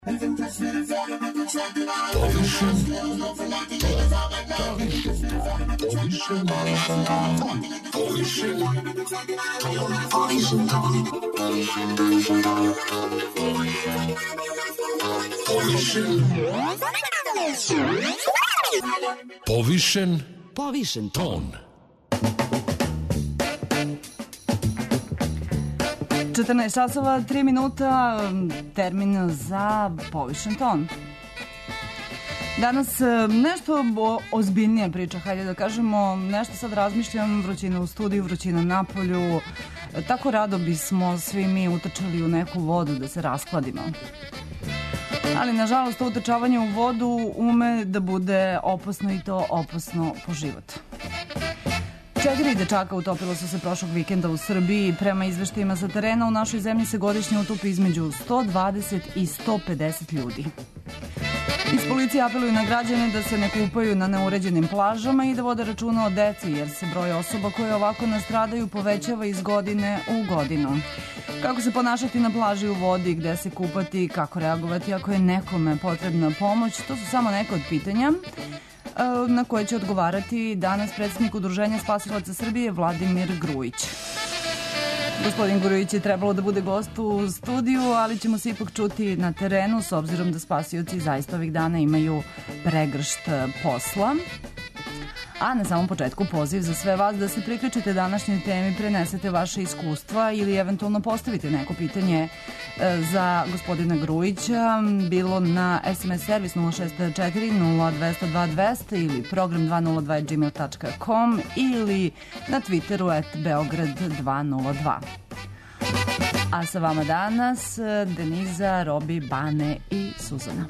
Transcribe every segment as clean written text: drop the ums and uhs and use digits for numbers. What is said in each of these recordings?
Povišen ton. 14 časova, 3 minuta, termin za povišen ton. Danas nešto ozbiljnija priča, hajde da kažemo, nešto sad razmišljam, vrućina u studiju, vrućina na polju, tako rado bismo svi mi utrčali u neku vodu da se raskladimo. Ali, nažalost, to utrčavanje u vodu ume da bude opasno i to opasno po život. 4 dečaka utopilo su se prošlog vikenda u Srbiji. Prema izveštajima sa terena, u našoj zemlji se godišnje utopi između 120 i 150 ljudi. Iz policije apeluju na građane da se ne kupaju na neuređenim plažama i da vode računa o deci, jer se broj osoba koje ovako nastradaju povećava iz godine u godinu. Kako se ponašati na plaži u vodi, gde se kupati, kako reagovati ako je nekome potrebna pomoć, to su samo neka od pitanja na koje će odgovarati danas predsjednik Udruženja spasilaca Srbije Vladimir Grujić. Gospodin Grujić je trebalo da bude gost u studiju, ali ćemo se ipak čuti na terenu s obzirom da spasioci zaista ovih dana imaju pregršt posla. A na samom početku poziv za sve vas da se priključite današnjoj temi, prenesete vaše iskustva ili eventualno postavite neko pitanje za gospodina Grujića, bilo na SMS servis 064 0202 200 ili program 202@gmail.com ili na Twitteru @Beograd202. A sa vama danas Deniza, Robi, Bane i Suzana.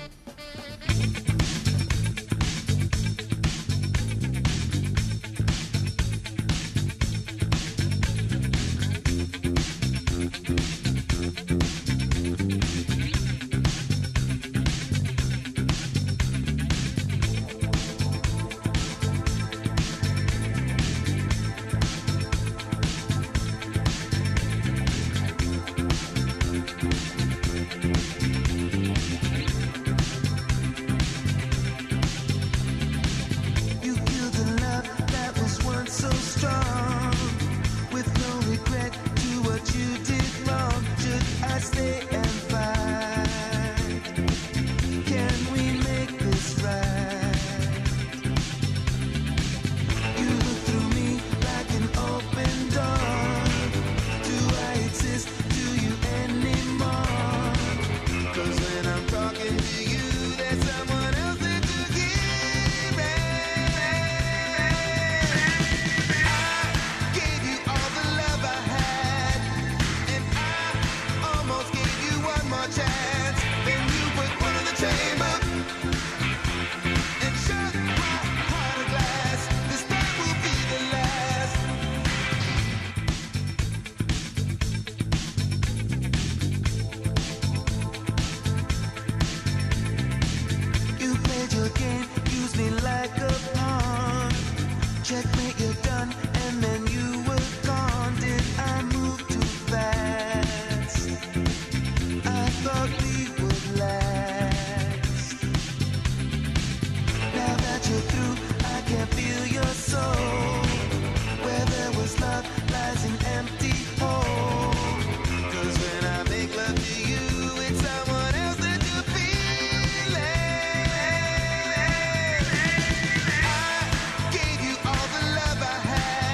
Gave you all the love I had.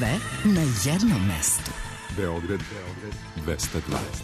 Sve na jednom mestu. Beograd 202.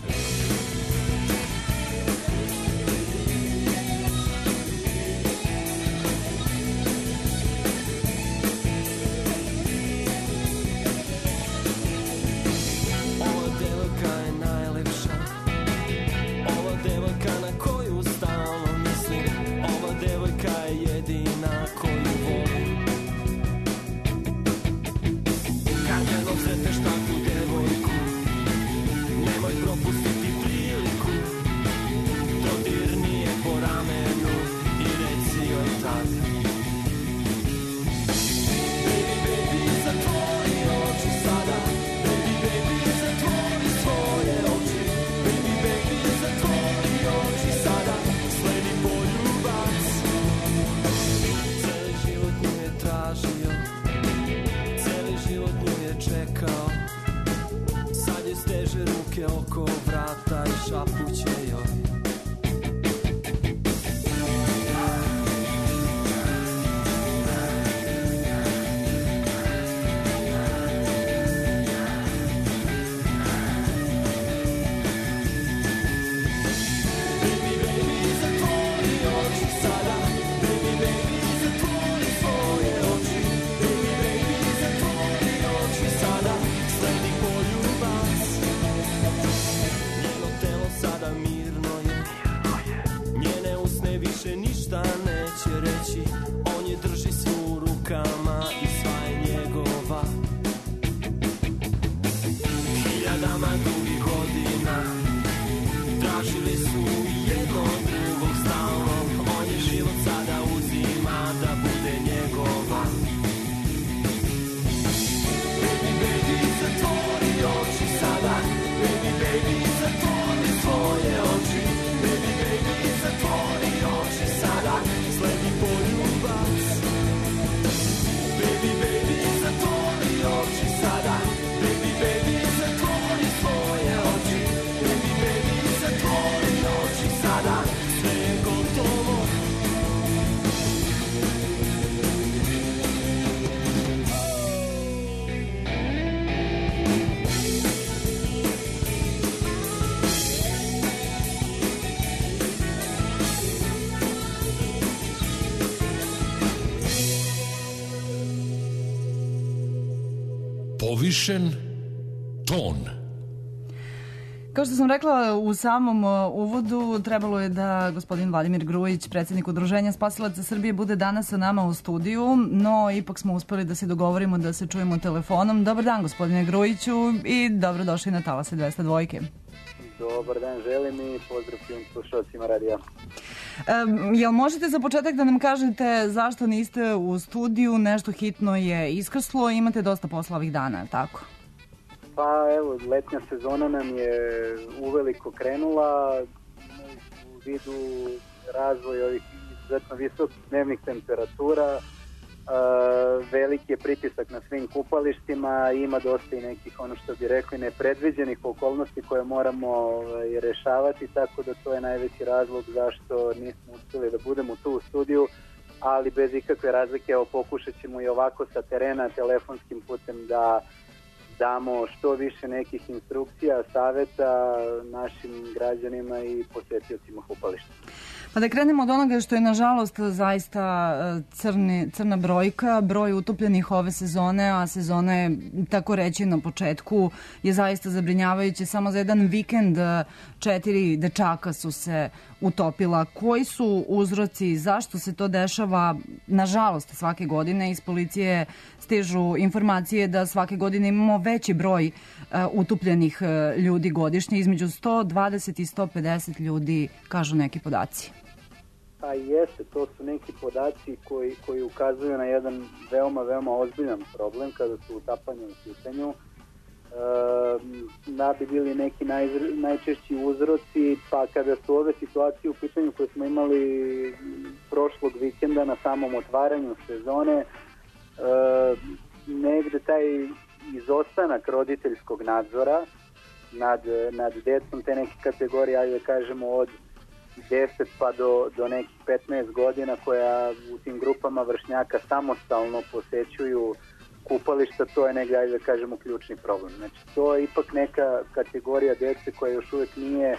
Povišen ton. Kao što sam rekla u samom uvodu, trebalo je da gospodin Vladimir Grujić, predsjednik Udruženja Spasilaca Srbije, bude danas sa nama u studiju, no ipak smo uspeli da se dogovorimo da se čujemo telefonom. Dobar dan, gospodine Grujiću, i dobrodošli na Talase 202. Dobar dan, želim i pozdrav svim slušalcima radija. Jel možete za početak da nam kažete zašto niste u studiju? Nešto hitno je iskrslo, imate dosta posla ovih dana, tako? Pa evo, letnja sezona nam je uveliko krenula u vidu razvoja ovih izuzetno visokih dnevnih temperatura. Veliki je pritisak na svim kupalištima, ima dosta i nekih, ono što bi rekli, nepredviđenih okolnosti koje moramo rešavati, tako da to je najveći razlog zašto nismo uspjeli da budemo tu u studiju, ali bez ikakve razlike. Evo, pokušat ćemo i ovako sa terena telefonskim putem da damo što više nekih instrukcija, saveta našim građanima i posjetiocima kupališta. Pa da krenemo od onoga što je nažalost zaista crna brojka, broj utopljenih ove sezone, a sezona je, tako reći na početku, je zaista zabrinjavajuće. Samo za jedan vikend 4 dečaka su se utopila. Koji su uzroci, zašto se to dešava? Nažalost, svake godine iz policije stižu informacije da svake godine imamo veći broj utopljenih ljudi godišnje, između 120 i 150 ljudi, kažu neki podaci. Pa jeste, to su neki podaci koji ukazuju na jedan veoma ozbiljan problem kada su utapanje u pitanju. Da bi bili neki najčešći uzroci, pa kada su ove situacije u pitanju koje smo imali prošlog vikenda na samom otvaranju sezone, negde taj izostanak roditeljskog nadzora nad decom, te neke kategorije, ajde da kažemo od 10 pa do nekih 15 godina, koja u tim grupama vršnjaka samostalno posećuju kupališta, to je negdje, ajde da kažemo, ključni problem. Znači, to je ipak neka kategorija djece koja još uvijek nije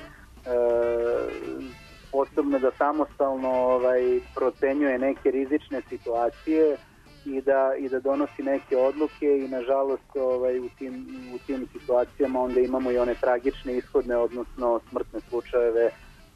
sposobna da samostalno procenjuje neke rizične situacije i da donosi neke odluke i nažalost u tim situacijama onda imamo i one tragične ishodne, odnosno smrtne slučajeve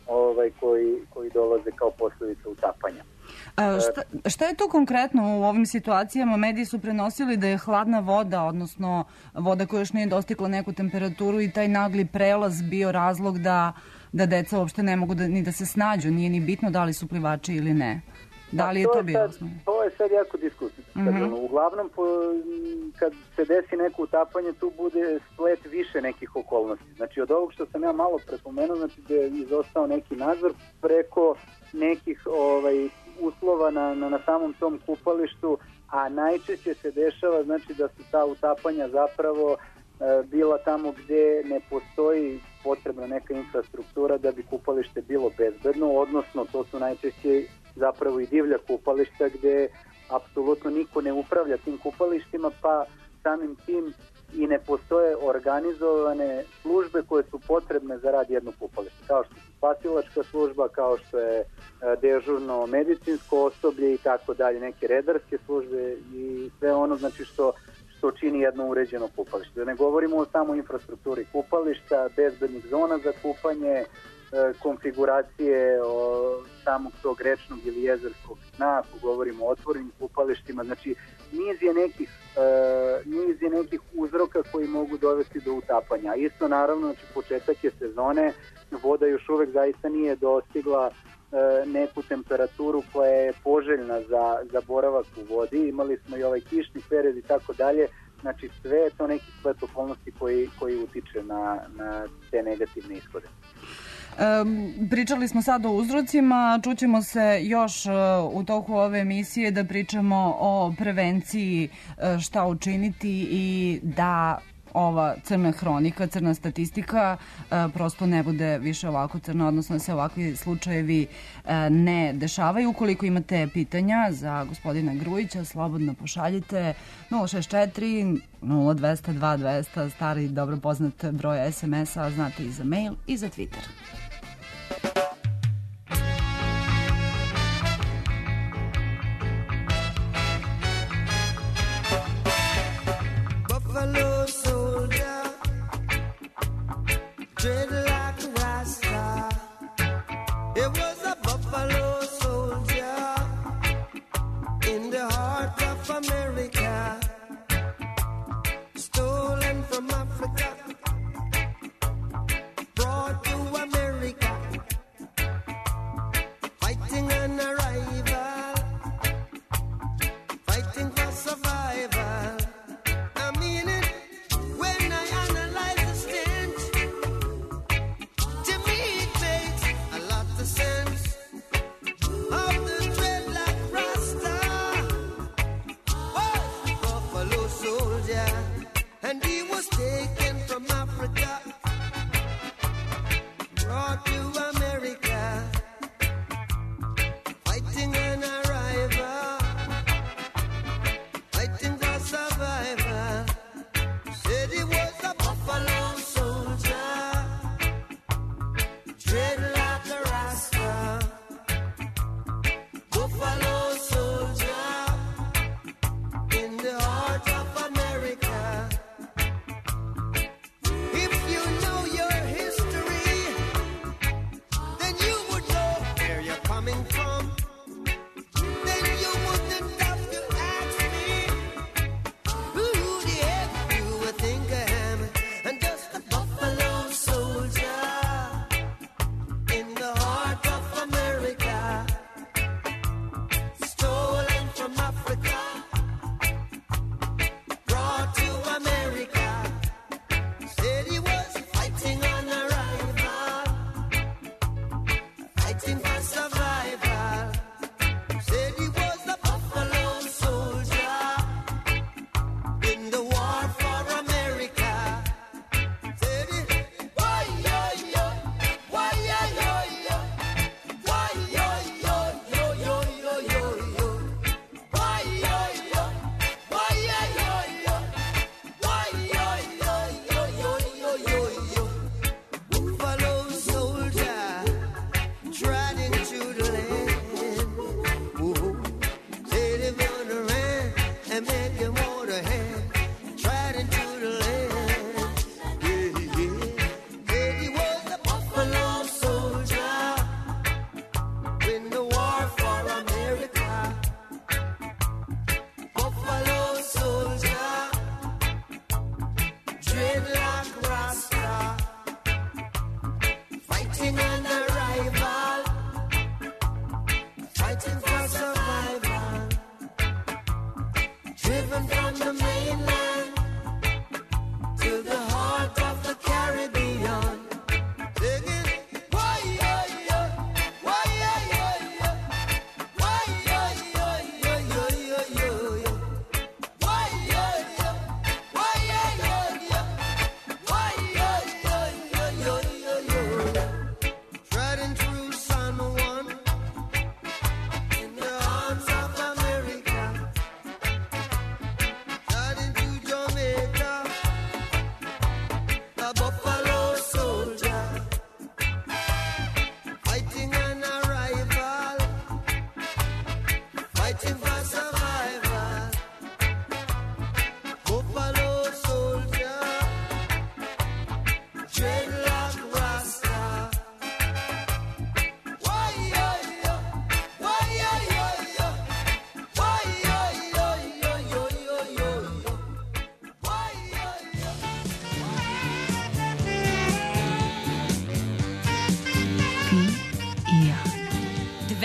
koji dolaze kao posljedica utapanja. Šta je to konkretno u ovim situacijama? Mediji su prenosili da je hladna voda, odnosno voda koja još nije dostigla neku temperaturu i taj nagli prelaz bio razlog da deca uopšte ne mogu ni da se snađu, nije ni bitno da li su plivači ili ne. Da li je to bilo osnovno? To je sad jako diskusija. Uglavnom, kad se desi neko utapanje, tu bude splet više nekih okolnosti. Znači, od ovog što sam ja malo prepomenuo, znači da je izostao neki nadzor preko nekih uslova na samom tom kupalištu, a najčešće se dešava znači da su ta utapanja zapravo bila tamo gdje ne postoji potrebna neka infrastruktura da bi kupalište bilo bezbedno, odnosno to su najčešće zapravo i divlja kupališta gdje apsolutno niko ne upravlja tim kupalištima, pa samim tim i ne postoje organizovane službe koje su potrebne za rad jednog kupališta, kao što je spasilačka služba, kao što je dežurno medicinsko osoblje i tako dalje, neke redarske službe i sve ono znači što čini jedno uređeno kupalište. Da ne govorimo o samo infrastrukturi kupališta, bezbednih zona za kupanje, konfiguracije samog tog rečnog ili jezerskog dna, ako govorimo o otvorenim kupalištima, znači niz je nekih uzroka koji mogu dovesti do utapanja. Isto naravno, znači početak je sezone, voda još uvek zaista nije dostigla neku temperaturu koja je poželjna za boravak u vodi, imali smo i ovaj kišni period i tako dalje, znači sve je to neki splet okolnosti koji utiče na te negativne ishode. Pričali smo sad o uzrocima, čućemo se još u toku ove emisije da pričamo o prevenciji, šta učiniti i da ova crna hronika, crna statistika prosto ne bude više ovako crna, odnosno da se ovakvi slučajevi ne dešavaju. Ukoliko imate pitanja za gospodina Grujića, slobodno pošaljite 064 0200 2200, stari dobro poznat broj SMS-a, znate i za mail i za Twitter.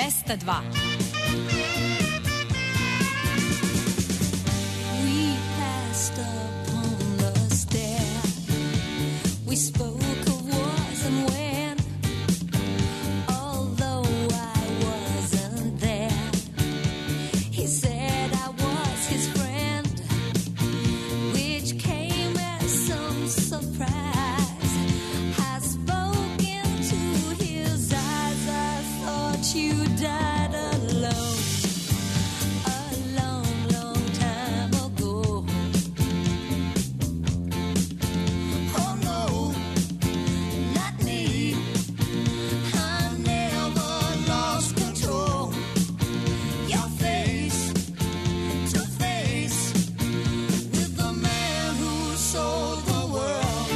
202. We passed upon the stair. We spoke of wars and when, although I wasn't there. He said I was his friend, which came as some surprise. I spoke into his eyes. I thought you died alone a long, long time ago. Oh no, not me. I never lost control. Your face to face with the man who sold the world.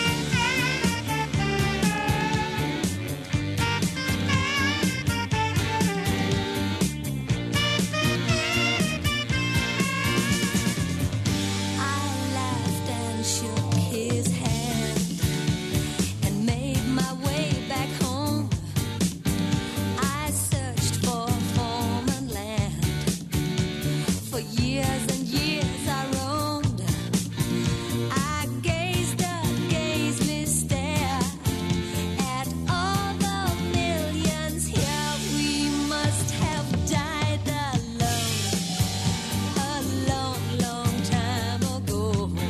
I laughed and shook his hand and made my way back home. I searched for home and land. For years and years I roamed. I gazed up, gazed me stare at all the millions here. We must have died alone a long, long time ago.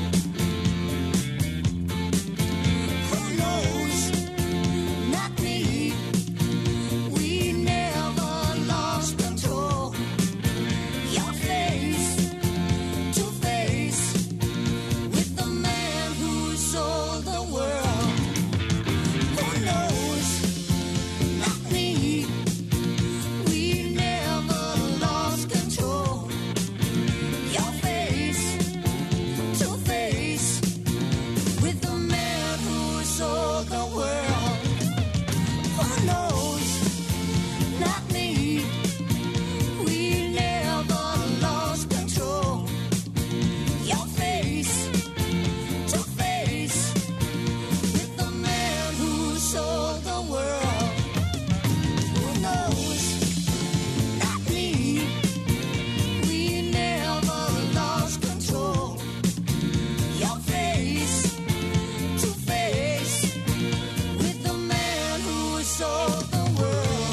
Who knows? Not me. We never lost control. Your face to face with the man who sold the world. Who knows? Not me. We never lost control. Your face to face with the man who sold the world. Who knows? Not me. We never lost control. Your face to face with the man who sold the world. Who knows? Not me. We never lost control. Your face to face with the man who sold the world.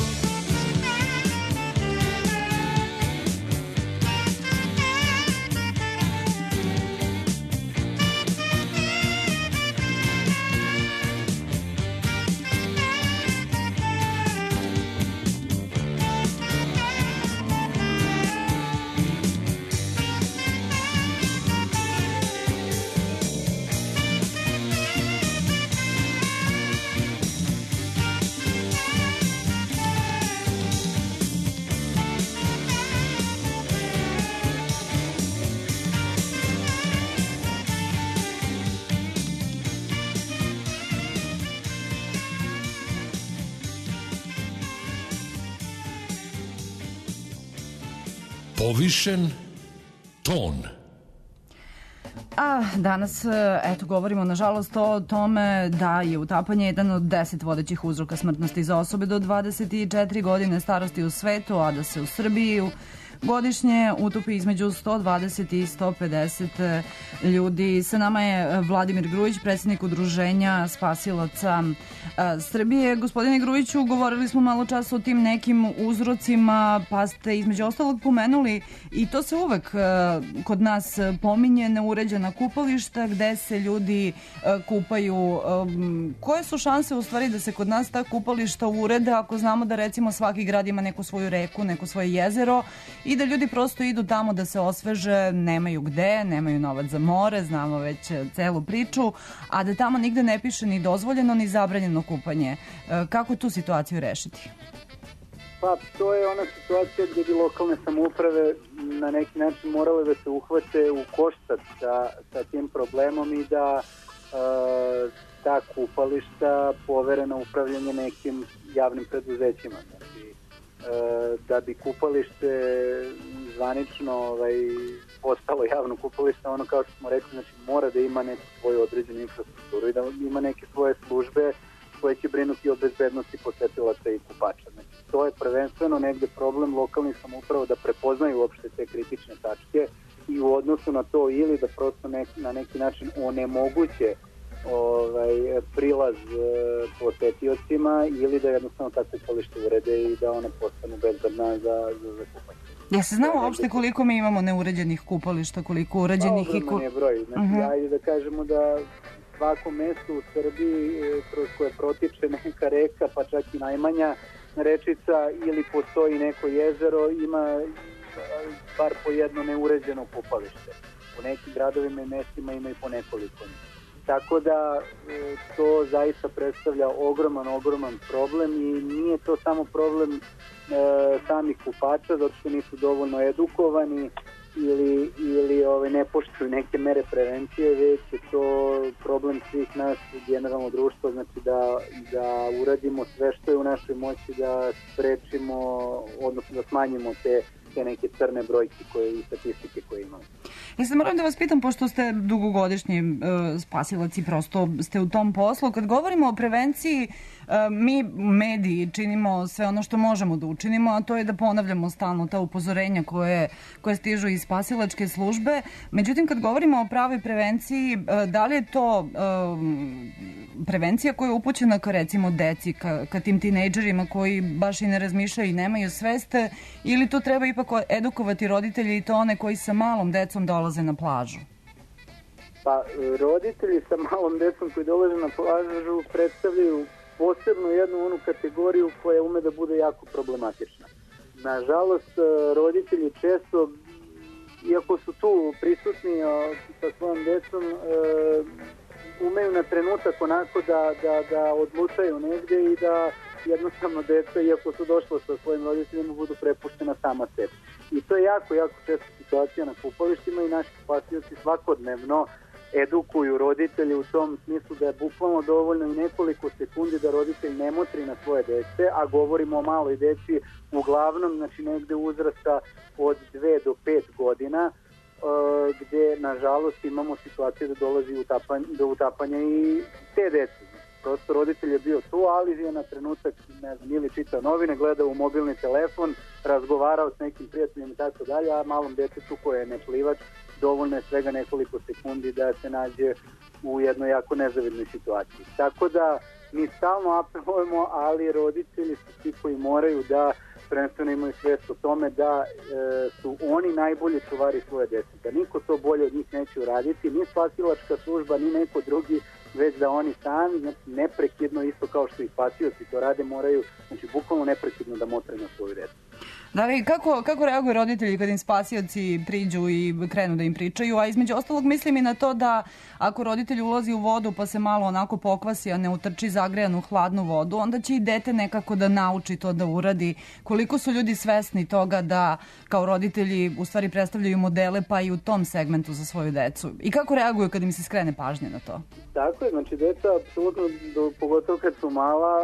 Povišen ton. A danas, eto, govorimo nažalost o tome da je utapanje jedan od 10 vodećih uzroka smrtnosti za osobe do 24 godine starosti u svetu, a da se u Srbiji godišnje utopi između 120 i 150 ljudi. Sa nama je Vladimir Grujić, predsjednik Udruženja spasilaca Srbije. Gospodine Grujiću, govorili smo malo čas o tim nekim uzrocima, pa ste između ostalog pomenuli i to se uvek kod nas pominje, neuređena kupališta gde se ljudi kupaju. Koje su šanse u stvari da se kod nas ta kupališta urede ako znamo da recimo svaki grad ima neku svoju reku, neko svoje jezero i da ljudi prosto idu tamo da se osveže, nemaju gde, nemaju novac za more, znamo već celu priču, a da tamo nigde ne piše ni dozvoljeno ni zabranjeno kupanje. Kako tu situaciju rešiti? Pa to je ona situacija gdje bi lokalne samouprave na neki način morale da se uhvate u koštac sa tim problemom i da ta kupališta povere na upravljanje nekim javnim preduzećima. Znači, da bi kupalište zvanično postalo javno kupalište, ono kao što smo rekli, znači mora da ima neku svoju određenu infrastrukturu i da ima neke svoje službe koje će brinuti o bezbednosti posetilaca i kupača. Znači, to je prvenstveno negde problem lokalnih samouprava da prepoznaju uopšte te kritične tačke i u odnosu na to ili da prosto na neki način onemoguće prilaz posetiocima ili da jednostavno takve kupalište urede i da one postanu bezbedna za kupanje. Ja se znamo uopšte koliko mi imamo neuređenih kupališta, koliko uređenih i ogroman je broj. Znači, ajde da kažemo da svako mesto u Srbiji kroz koje protiče neka reka, pa čak i najmanja rečica ili postoji neko jezero, ima bar po jedno neuređeno kupalište. U nekim gradovima i mestima ima i po nekoliko. Tako da to zaista predstavlja ogroman problem i nije to samo problem samih kupača zato što nisu dovoljno edukovani ili ne poštuju neke mere prevencije, već je to problem svih nas generalno društva, znači da uradimo sve što je u našoj moći da sprečimo, odnosno da smanjimo te neke crne brojke i statistike koje imamo. Ja se moram da vas pitam, pošto ste dugogodišnji spasilac i prosto ste u tom poslu, kad govorimo o prevenciji, mi mediji činimo sve ono što možemo da učinimo, a to je da ponavljamo stalno ta upozorenja koje stižu iz spasilačke službe. Međutim, kad govorimo o pravoj prevenciji, da li je to prevencija koja je upućena ka recimo deci, ka tim tinejdžerima koji baš i ne razmišljaju i nemaju sveste, ili to treba ipak edukovati roditelji i to one koji sa malom decom dolaze na plažu? Pa, roditelji sa malom decom koji dolaze na plažu predstavljaju posebno jednu onu kategoriju koja ume da bude jako problematična. Nažalost, roditelji često, iako su tu prisutni sa svojom decom, umeju na trenutak onako da odlučaju negde i da jednostavno deca, iako su došla sa svojim roditeljima, budu prepuštena sama sebi. I to je jako često situacija na kupalištima i naši spasioci svakodnevno edukuju roditelje u tom smislu da je bukvalno dovoljno i nekoliko sekundi da roditelj ne motri na svoje dece, a govorimo o maloj deci uglavnom, znači negde uzrasta od 2 do 5 godina, gde nažalost imamo situaciju da dolazi do utapanja i te dece. Prosto roditelj je bio tu, ali je na trenutak, ne znam, ili čitao novine, gledao u mobilni telefon, razgovarao s nekim prijateljima i tako dalje, a malom detetu koje je neplivač dovoljno je svega nekoliko sekundi da se nađe u jednoj jako nezavidnoj situaciji. Tako da mi stalno apelujemo, ali roditelji su ti koji moraju da prvenstveno imaju svest o tome da su oni najbolji čuvari svoje dece, da niko to bolje od njih neće uraditi, ni spasilačka služba, ni neko drugi, već da oni sami, znači neprekidno, isto kao što i spasioci to rade, moraju, znači bukvalno neprekidno da motre na svoju decu. Da li, kako reaguju roditelji kad im spasioci priđu i krenu da im pričaju, a između ostalog mislim i na to da ako roditelj ulazi u vodu pa se malo onako pokvasi, a ne utrči zagrejanu hladnu vodu, onda će i dete nekako da nauči to da uradi. Koliko su ljudi svesni toga da kao roditelji u stvari predstavljaju modele pa i u tom segmentu za svoju decu? I kako reaguju kad im se skrene pažnje na to? Tako je, znači deca apsolutno, pogotovo kad su mala,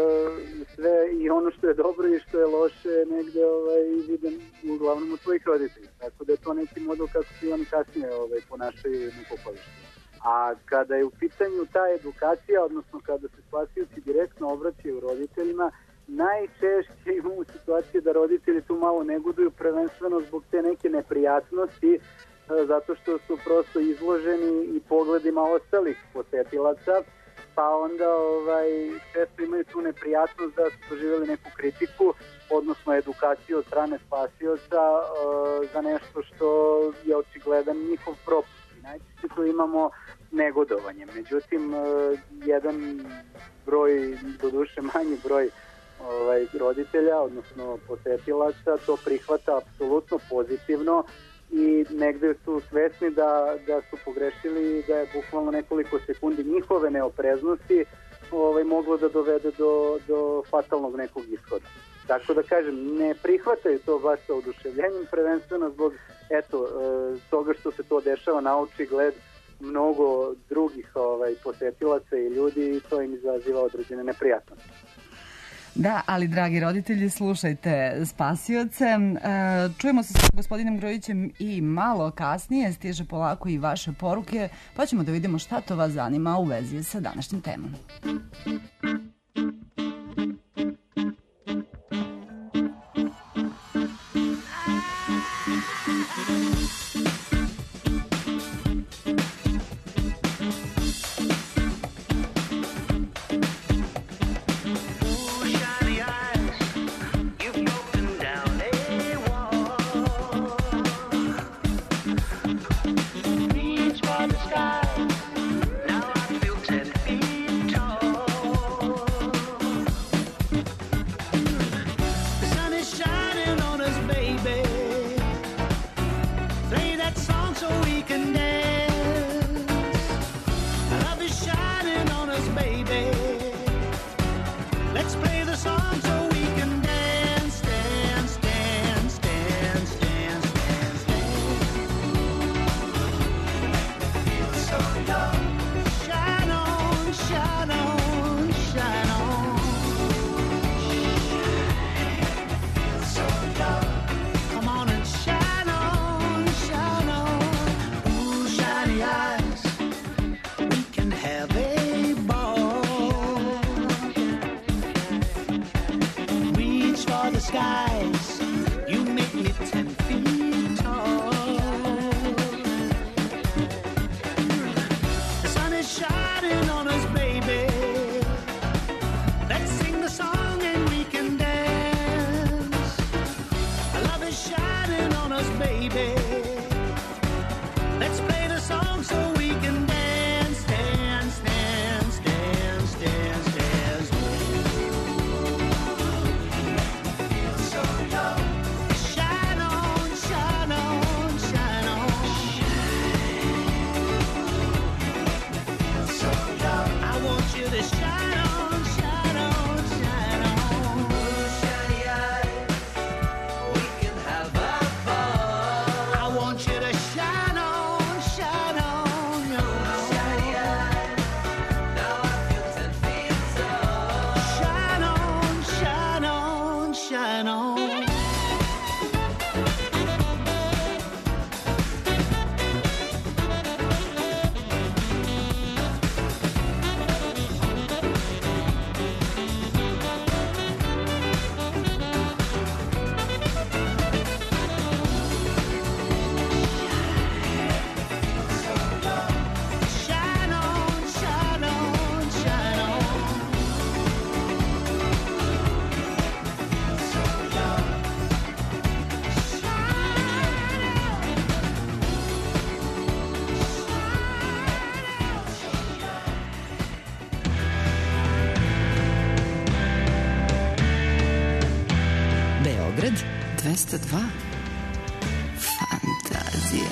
sve i ono što je dobro i što je loše negde vidim uglavnom u svojih roditelja. Tako da je to neki model kako se oni kasnije ponašaju na kupalištu. A kada je u pitanju ta edukacija, odnosno kada se spasioci direktno obraćaju roditeljima, najčešće imamo situaciju da roditelji tu malo negoduju, prvenstveno zbog te neke neprijatnosti, zato što su prosto izloženi i pogledima ostalih posetilaca, pa onda često imaju tu neprijatnost da su doživjeli neku kritiku, odnosno edukaciju od strane spasioca za nešto što je očigledan njihov propust. I najčešće tu imamo negodovanje. Međutim, jedan broj, doduše manji broj roditelja, odnosno posetilaca, to prihvata apsolutno pozitivno i negde su svesni da su pogrešili i da je bukvalno nekoliko sekundi njihove neopreznosti moglo da dovede do fatalnog nekog ishoda. Tako da kažem, ne prihvataju to baš sa oduševljenjem, prvenstveno zbog toga što se to dešava na očigled mnogo drugih posetilaca i ljudi i to im izaziva određene neprijatnosti. Da, ali dragi roditelji, slušajte spasioce. Čujemo se s gospodinom Grujićem i malo kasnije stiže polako i vaše poruke, pa ćemo da vidimo šta to vas zanima u vezi sa današnjim temom. Let's play the song so we can dance, dance, dance, dance, dance, dance, dance. So young. Shine on, shine on, shine on. So young. Come on and shine on, shine on. Ooh, shiny eyes. We can have a ball. Reach for the skies. You make me 10 feet tall. The sun is shining on us, baby. Let's sing the song and we can dance. Love is shining on us, baby. Let's play the song so we can dance, dance, dance, dance, dance, dance. So young. Shine on, shine on, shine on. So young. I want you to shine on, shine on, shine on. Shiny eyes, we can have a ball. I want you to shine on, shine on, yo. Shiny eyes, now I feel 10 feet tall. Shine on, shine on, shine on. Shine on, shine on, shine on. So young. Beograd 202. Fantazija.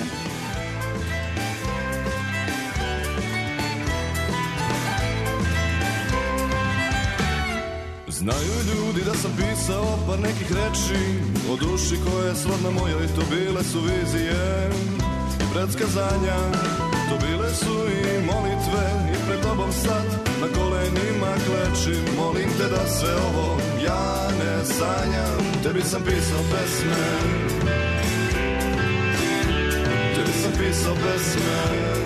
Znaju ljudi da sam pisao par nekih reči o duši koja je srodna moja i to bile su vizije i predskazanja. To bile su i molitve i pred tobom sad na kolenima klečim. Molim te da sve ovo ja ne sanjam. Tebi sam pisao pesme, tebi sam pisao pesme.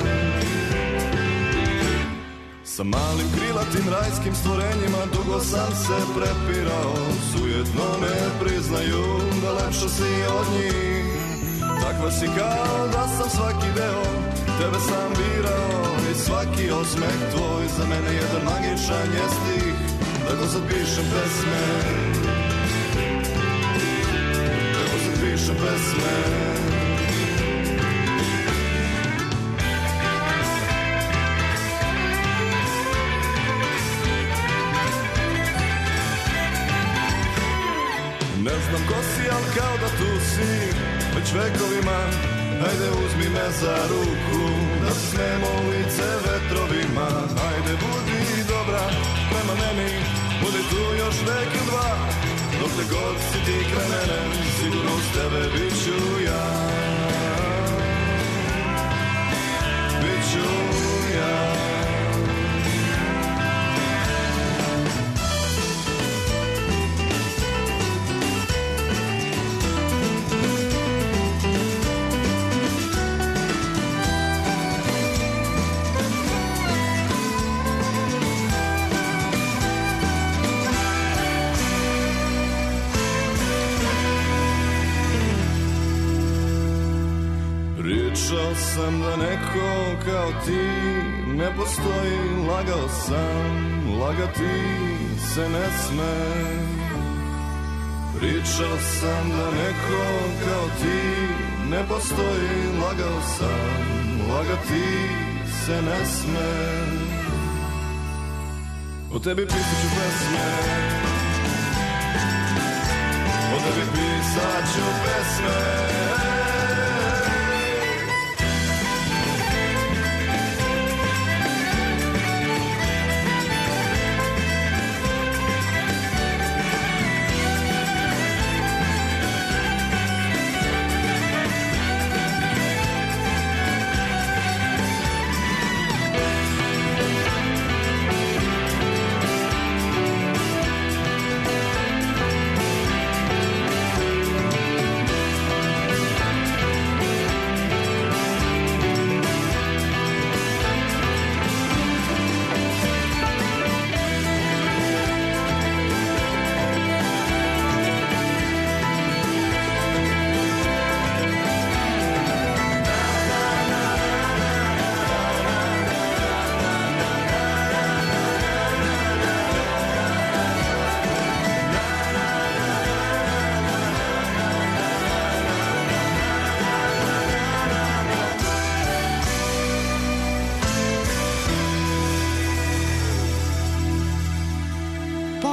Sa malim krilatim rajskim stvorenjima dugo sam se prepirao. Sujetno ne priznaju da lepša si od njih. Takva si kao da sam svaki deo tebe sam birao. I svaki osmeh tvoj za mene jedan magičan je stih. Tako sad pišem pesme, tako sad pišem pesme. Ne znam ko si, al kao da tu si već vekovima. Hajde uzmi me za ruku, da se smemo u lice vetrovima. Hajde budi dobra prema meni, budi tu još vek ili dva. Dok te god si ti kraj mene, sigurno uz tebe bit ću ja. Bit ću ja. Pričao sam da neko kao ti ne postoji. Lagao sam, lagati se ne sme. Pričao sam da neko kao ti ne postoji. Lagao sam, lagati se ne sme. O tebi pisat ću pesme, o tebi pisat ću pesme.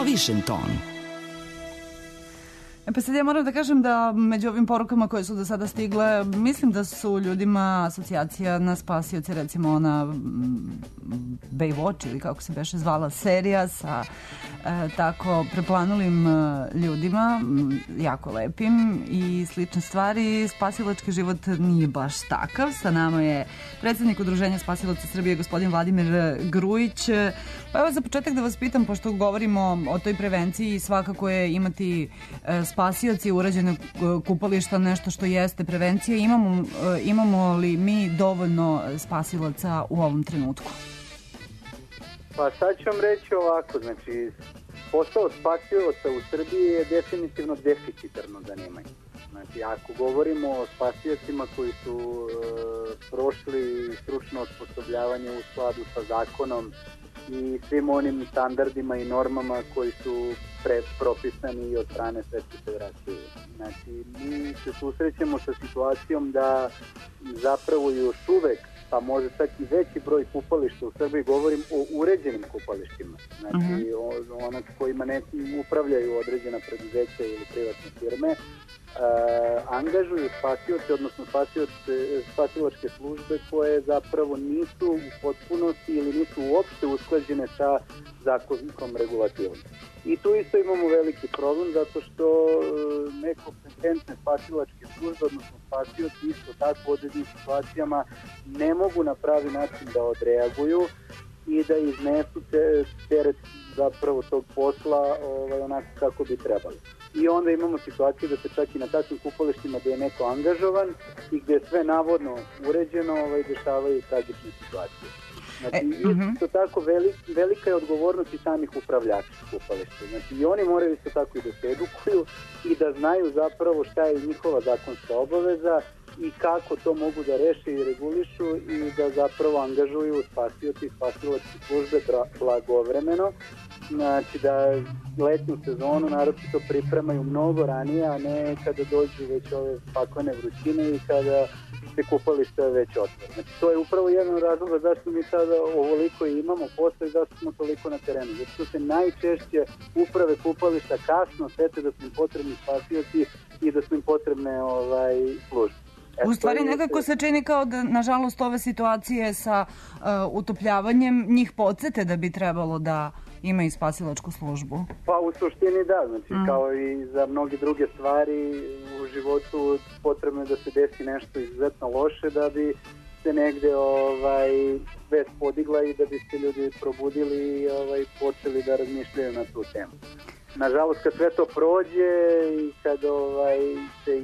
Povišen ton. Pa sad ja moram da kažem da među ovim porukama koje su do sada stigle, mislim da su ljudima asocijacija na spasioce, recimo ona Baywatch ili kako se beše zvala serija sa tako preplanulim ljudima, jako lepim i slične stvari. Spasilački život nije baš takav. Sa nama je predsjednik Udruženja spasilaca Srbije, gospodin Vladimir Grujić. Pa evo za početak da vas pitam, pošto govorimo o toj prevenciji, svakako je imati spasioci, urađene kupališta, nešto što jeste prevencija. Imamo li mi dovoljno spasilaca u ovom trenutku? Pa sad ću vam reći ovako, znači posao spasioca u Srbiji je definitivno deficitarno zanimanje. Znači ako govorimo o spasiocima koji su prošli stručno osposobljavanje u skladu sa zakonom i svim onim standardima i normama koji su propisani od strane Svetske federacije. Znači mi se susrećemo sa situacijom da zapravo još uvek, pa može čak i veći broj kupališta u Srbiji, govorim o uređenim kupalištima, znači ono kojima upravljaju određena preduzeća ili privatne firme, angažuju spasioce, odnosno spasilačke službe koje zapravo nisu u potpunosti ili nisu uopšte usklađene sa zakonskom regulativom. I tu isto imamo veliki problem zato što nekompetentne spasilačke službe, odnosno spasioci isto tako u određenim situacijama ne mogu na pravi način da odreaguju i da iznesu teret zapravo tog posla onako kako bi trebali. I onda imamo situaciju da se čak i na takvim kupalištima gde je neko angažovan i gde je sve navodno uređeno dešavaju tragične situacije. Znači, isto tako velika je odgovornost i samih upravljača kupališta. Znači, i oni moraju isto tako i da se edukuju i da znaju zapravo šta je njihova zakonska obaveza i kako to mogu da reše i regulišu i da zapravo angažuju spasioci i spasilačke službe blagovremeno. Znači da letnju sezonu naročito pripremaju mnogo ranije, a ne kada dođu već ove paklene vrućine i kada se kupalište već otvore. Znači to je upravo jedan od razloga zašto mi sada ovoliko imamo posla i zašto smo toliko na terenu. Zato što se najčešće uprave kupališta kasno sete da su im potrebni spasioci i da su im potrebne službe. U stvari nekako se čini kao da, nažalost, ove situacije sa utopljavanjem njih podsete da bi trebalo da ima i spasilačku službu. Pa u suštini da, znači kao i za mnoge druge stvari u životu potrebno je da se desi nešto izuzetno loše da bi se negde svest podigla i da bi se ljudi probudili i počeli da razmišljaju na tu temu. Nažalost, kad sve to prođe i kad se i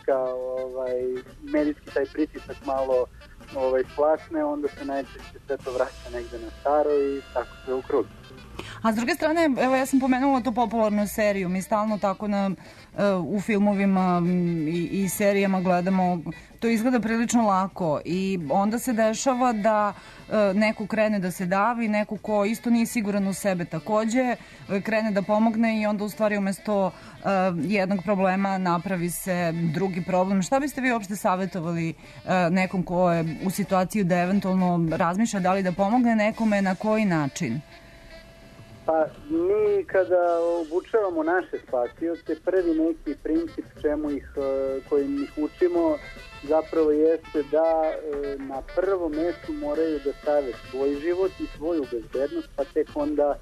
medijski taj pritisak malo splasne, onda se najčešće sve to vraća negde na staro i tako sve u krug. A s druge strane, evo ja sam pomenula tu popularnu seriju, mi stalno tako u filmovima i serijama gledamo, to izgleda prilično lako i onda se dešava da neko krene da se davi, neko ko isto nije siguran u sebe takođe krene da pomogne i onda u stvari umesto jednog problema napravi se drugi problem. Šta biste vi uopšte savjetovali nekom ko je u situaciji da eventualno razmišlja da li da pomogne nekome, na koji način? Pa mi kada obučavamo naše spasioce, prvi neki princip kojim ih učimo zapravo jeste da na prvom mjestu moraju da stave svoj život i svoju bezbednost, pa tek onda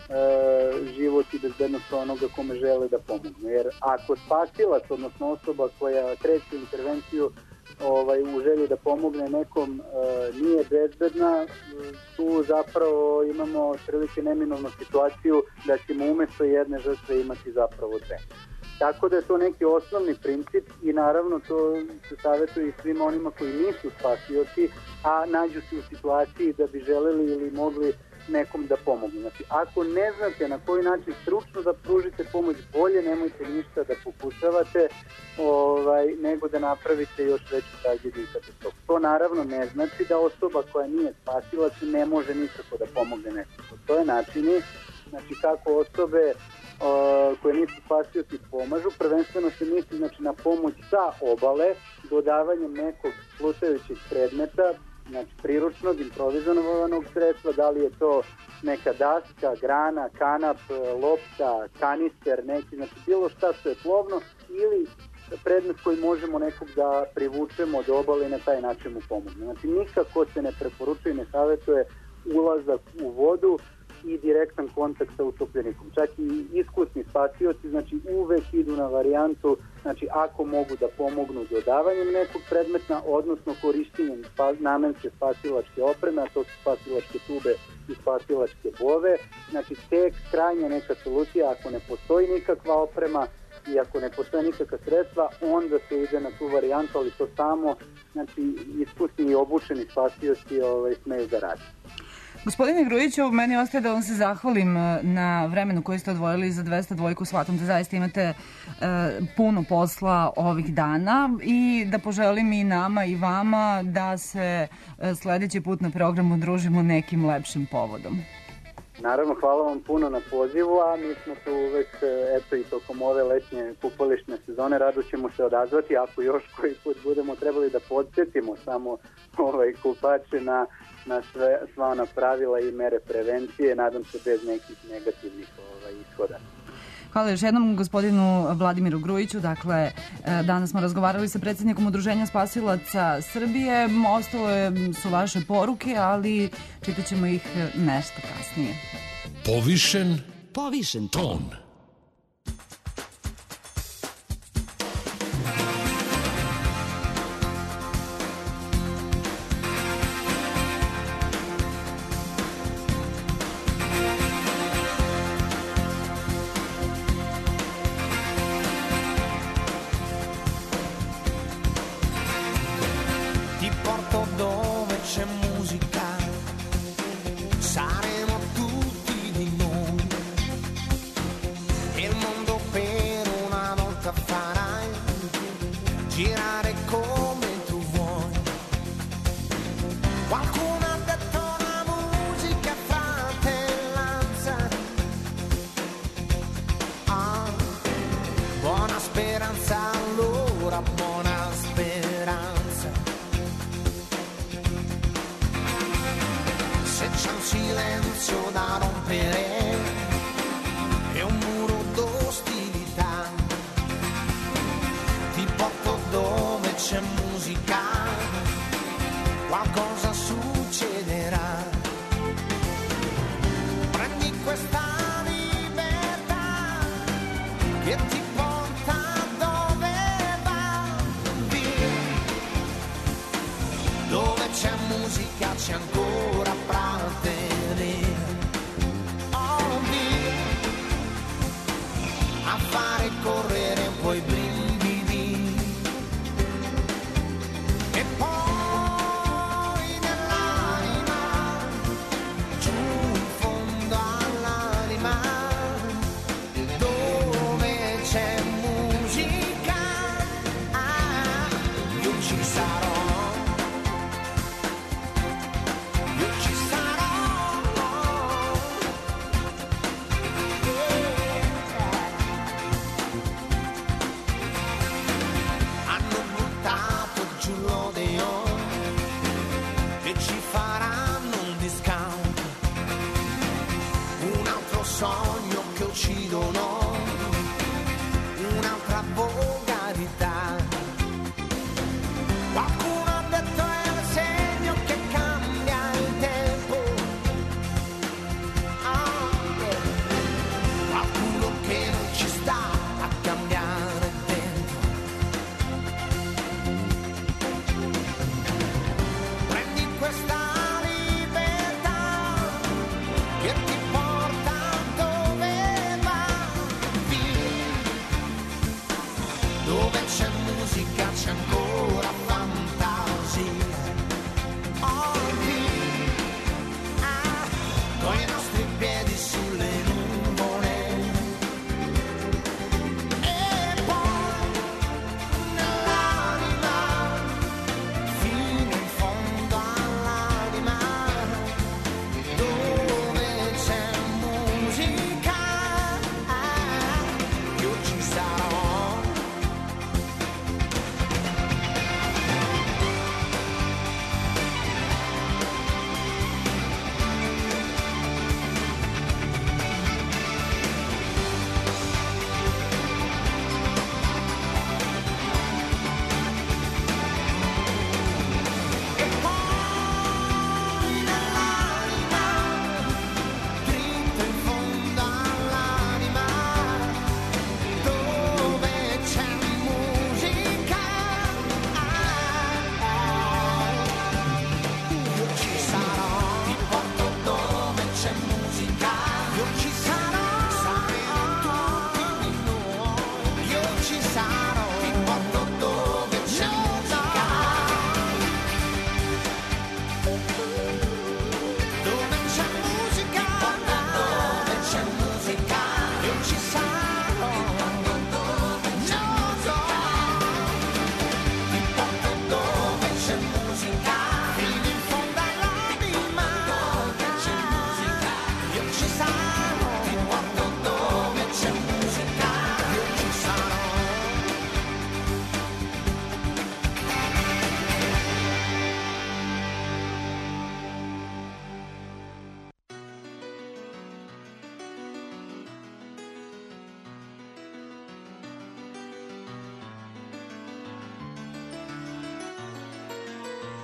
život i bezbednost onoga kome žele da pomognu. Jer ako spasilac, odnosno osoba koja kreće intervenciju u želji da pomogne nekom nije bezbedna, tu zapravo imamo prilike neminovnu situaciju da ćemo umjesto jedne žrtve imati zapravo dve. Tako da je to neki osnovni princip i naravno to se savjetuje i svima onima koji nisu spasioci, a nađu se u situaciji da bi želeli ili mogli nekom da pomognu. Znači, ako ne znate na koji način stručno da pružite pomoć, bolje nemojte ništa da pokušavate, nego da napravite još veću tragediju i katastrofu. To naravno ne znači da osoba koja nije spasilac ne može nikako da pomogne nekom. Postoje načini, znači kako osobe koje nisu spasioci pomažu, prvenstveno se misli na pomoć sa obale, dodavanjem nekog plutajućeg predmeta, znači, priručnog, improvizovanog sredstva, da li je to neka daska, grana, kanap, lopta, kanister, neki, znači bilo šta što je plovno ili predmet koji možemo nekog da privučemo od obale i na taj način mu pomogne. Znači nikako se ne preporučuje i ne savjetuje ulazak u vodu i direktan kontakt sa utopljenikom. Čak i iskusni spasioci, znači uvek idu na varijantu, znači ako mogu da pomognu dodavanjem nekog predmeta, odnosno korištenjem namenske spasilačke opreme, a to su spasilačke tube i spasilačke bove. Znači tek krajnja neka solucija, ako ne postoji nikakva oprema i ako ne postoje nikakva sredstva, onda se ide na tu varijantu, ali to samo, znači iskusni i obučeni spasioci smeju da radi. Gospodine Grujiću, meni ostaje da vam se zahvalim na vremenu koje ste odvojili za 202. Shvatam da zaista imate puno posla ovih dana i da poželim i nama i vama da se sledeći put na programu družimo nekim lepšim povodom. Naravno, hvala vam puno na pozivu, a mi smo tu uvek, eto i tokom ove letnje kupališne sezone, rado ćemo se odazvati, ako još koji put budemo trebali da podsjetimo samo kupače na sva ona pravila i mere prevencije, nadam se bez nekih negativnih ishoda. Hvala još jednom gospodinu Vladimiru Grujiću. Dakle, danas smo razgovarali sa predsjednikom Udruženja spasilaca Srbije. Ostale su vaše poruke, ali čitat ćemo ih nešto kasnije. Povišen ton.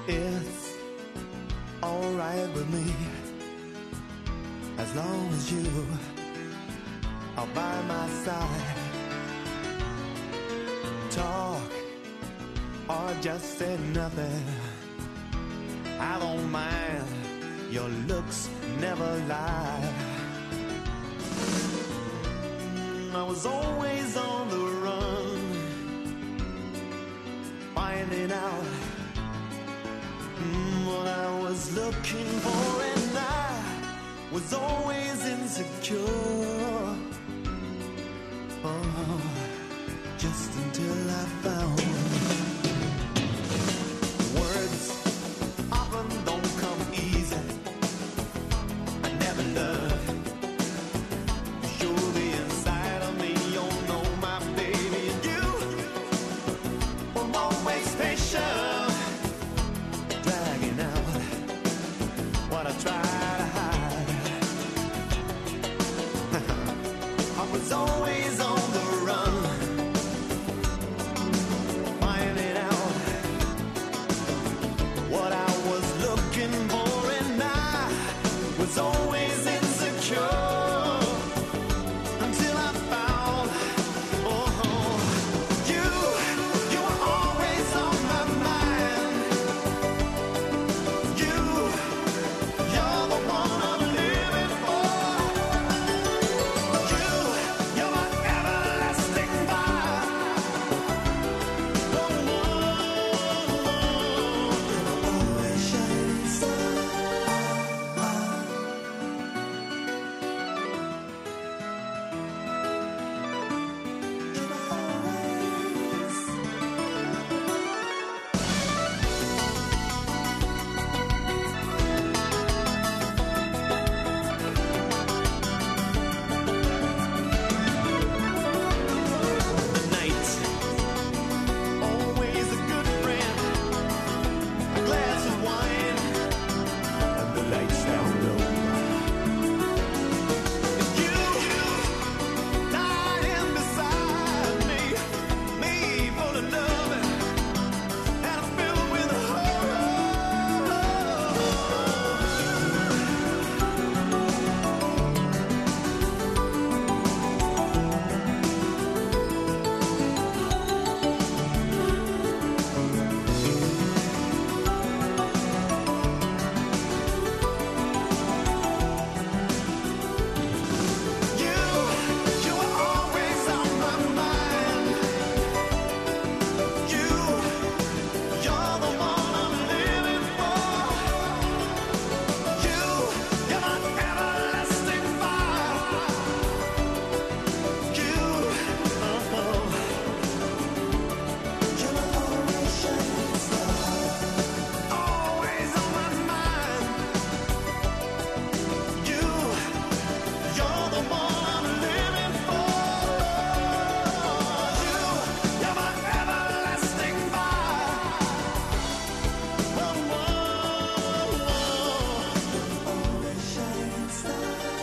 It's alright with me, as long as you are by my side. Talk or just say nothing, I don't mind, your looks never lie. I was always on the run, finding out what I was looking for, and I was always insecure. Oh, just until I found words often don't come easy. I never learned to show the inside of me. You know my baby, and you were always patient, dragging out what I try to hide. I was always on the run, finding out what I was looking for, and I was always insecure until I found, oh, you were always on my mind. You're the one I'm living for. You're my everlasting fire. The one, always shining star. Night, always a good friend. A glass of wine and the lights down low. And you lying beside me full of love and filled with horror. You were always on my mind. You're the one I'm living for. You're my everlasting fire. You're my always shining star. Always on my mind. You're the one I'm living for. You're my everlasting fire. Always shining star.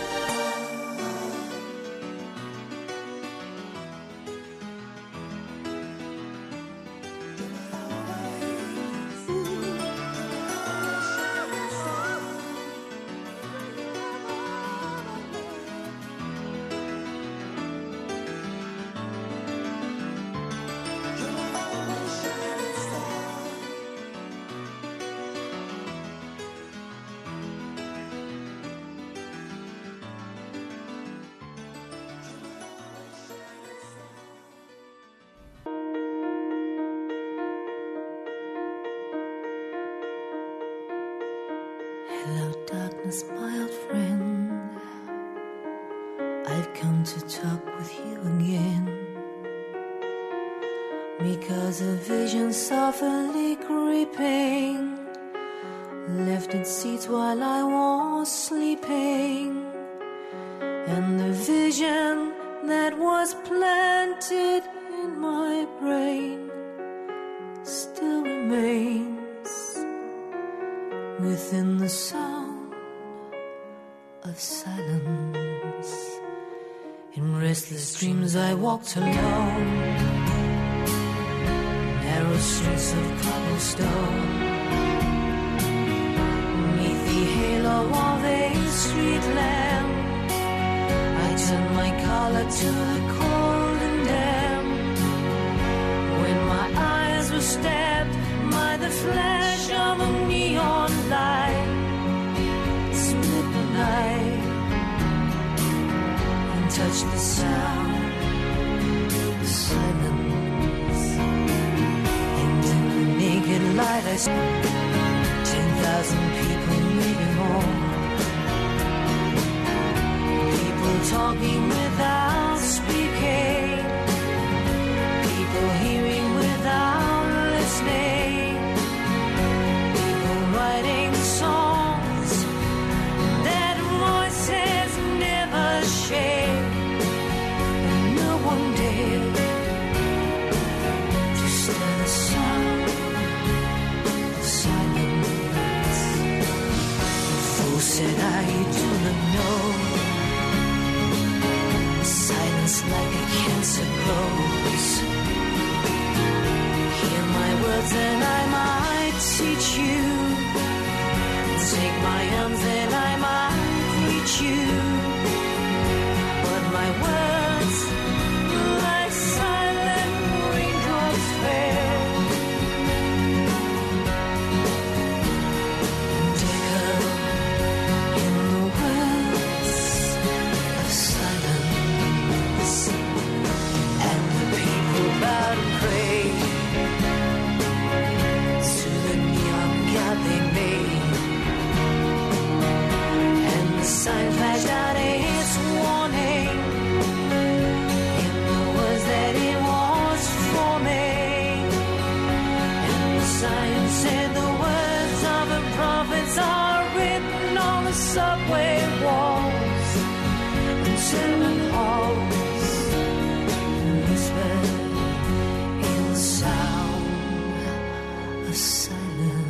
Hello, darkness, my old friend. I've come to talk with you again, because a vision softly creeping left its seats while I was sleeping, and the vision that was planted in my brain still remains within the sound of silence. In restless dreams I walked alone, narrow streets of cobblestone, the halo of a street lamp. I turned my collar to the cold and damp. When my eyes were stabbed by the flash of a neon light, split the night and touched the sound of silence. And in the naked light I saw 10,000 people, maybe more. People talking without speaking, people hearing without listening, people writing songs that voices never share. And no one dared to stir the sound of silence. The fool said, I do not know. Silence like a cancer grows. Hear my words and I might teach you. Take my arms and I might reach you. But my words, like silent raindrops fell, and echo in the wells of silence. And the people bowed and prayed to the neon god they made. And the sign flashed out its warning in the words that it was forming. And the sign said the words of the prophets are written on the subway walls and tenement halls, and whispered in the sound of silence.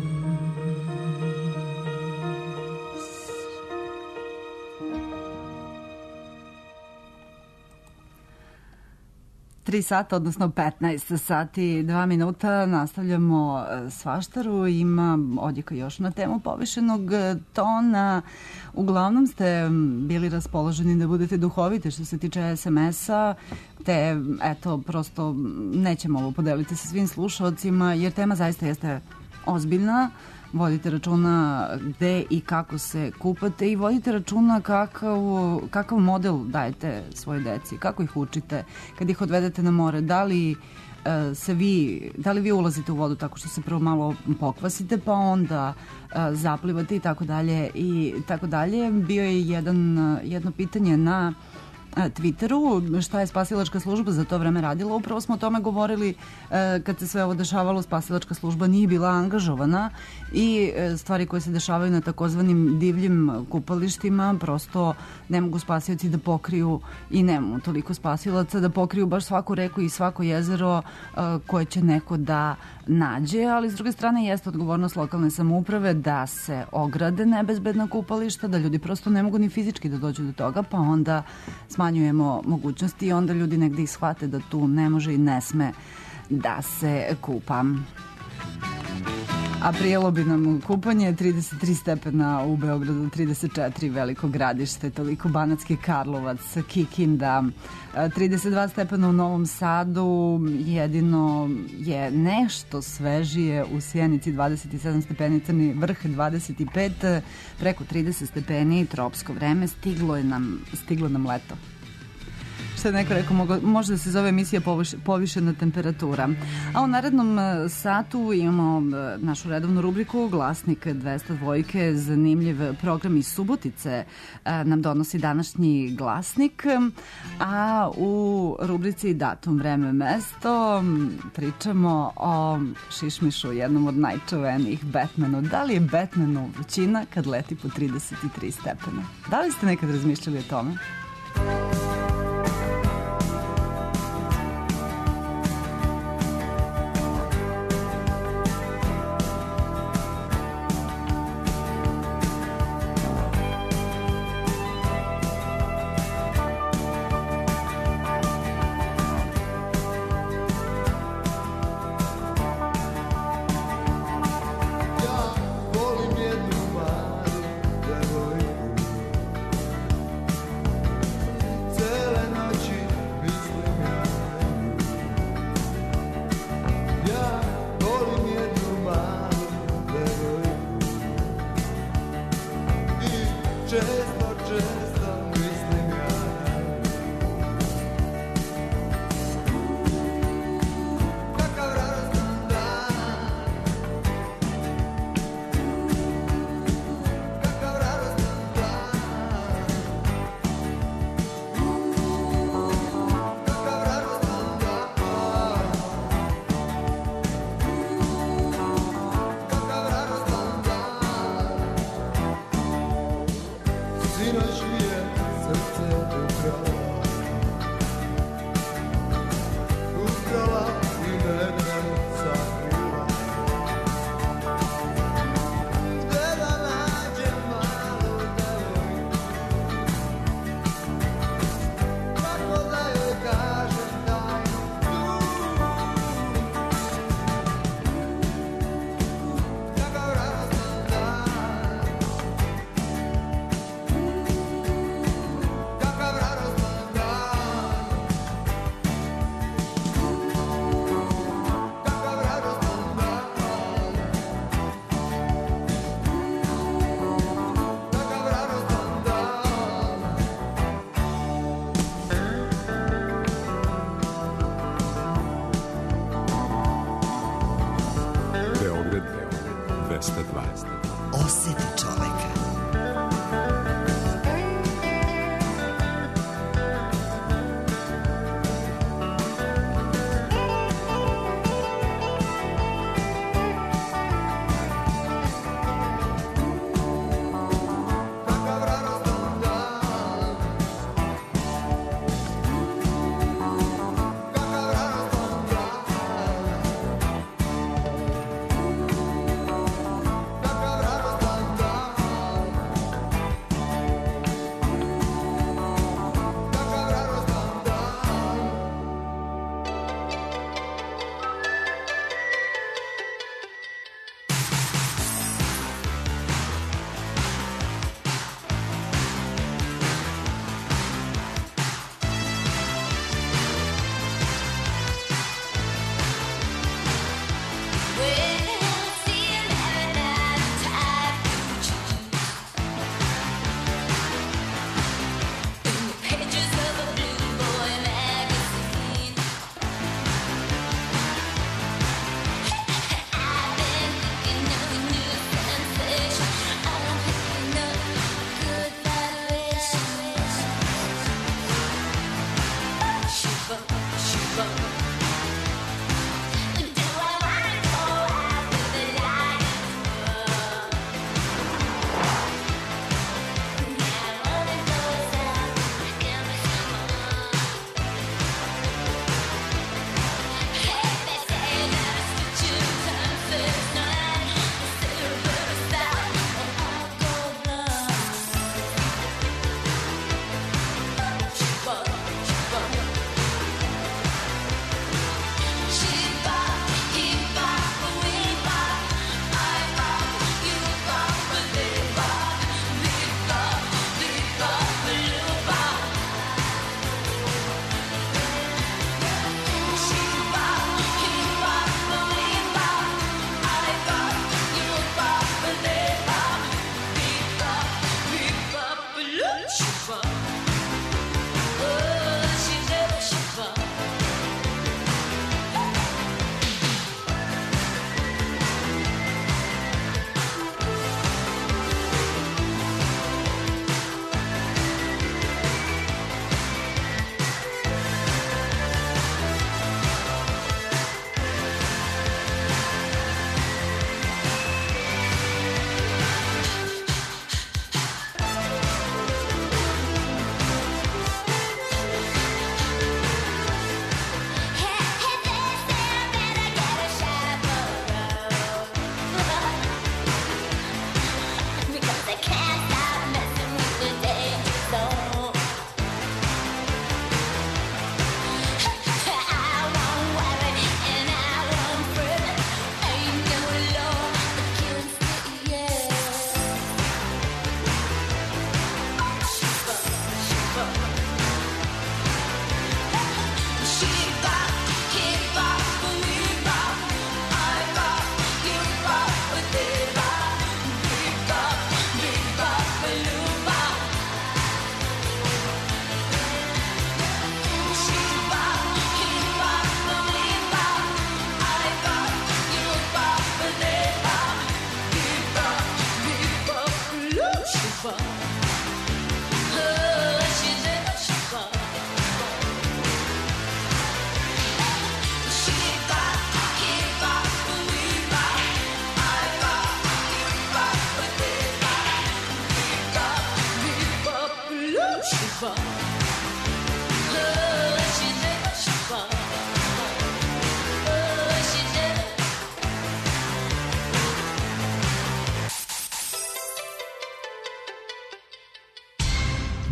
3 sata, odnosno 15 sati, 2 minuta, nastavljamo svaštaru. Ima odjeka još na temu povišenog tona. Uglavnom ste bili raspoloženi da budete duhovite što se tiče SMS-a, te eto, prosto nećemo ovo podeliti sa svim slušalcima, jer tema zaista jeste ozbiljna. Vodite računa gde i kako se kupate i vodite računa kakav model dajete svojoj deci, kako ih učite kad ih odvedete na more. Da li vi ulazite u vodu tako što se prvo malo pokvasite pa onda zaplivate i tako dalje i tako dalje. Bio je jedno pitanje na Twitteru, šta je spasilačka služba za to vreme radila. Upravo smo o tome govorili kad se sve ovo dešavalo. Spasilačka služba nije bila angažovana i stvari koje se dešavaju na takozvanim divljim kupalištima prosto ne mogu spasioci da pokriju i nemamo toliko spasilaca da pokriju baš svaku reku i svako jezero koje će neko da nađe, ali s druge strane jeste odgovornost lokalne samouprave da se ograde nebezbedna kupališta, da ljudi prosto ne mogu ni fizički da dođu do toga, pa onda smanjujemo mogućnosti i onda ljudi negde ih shvate da tu ne može i ne sme da se kupa. A prijelo bi nam kupanje 33 stepena u Beogradu, 34 Veliko Gradište, toliko Banatski Karlovac, Kikinda, 32 stepena u Novom Sadu, jedino je nešto svežije u Sjenici, 27 stepeni, Crni Vrh 25, preko 30 stepeni, tropsko vreme, stiglo nam leto. Što je neko rekao, može da se zove emisija povišena temperatura. A u narednom satu imamo našu redovnu rubriku Glasnik 202. Zanimljiv program iz Subotice nam donosi današnji glasnik. A u rubrici Datum, vreme, mesto pričamo o Šišmišu, jednom od najčuvenijih Batmanu. Da li je Batmanu vrućina kad leti po 33 stepena? Da li ste nekad razmišljali o tome? Volim jednu stvar,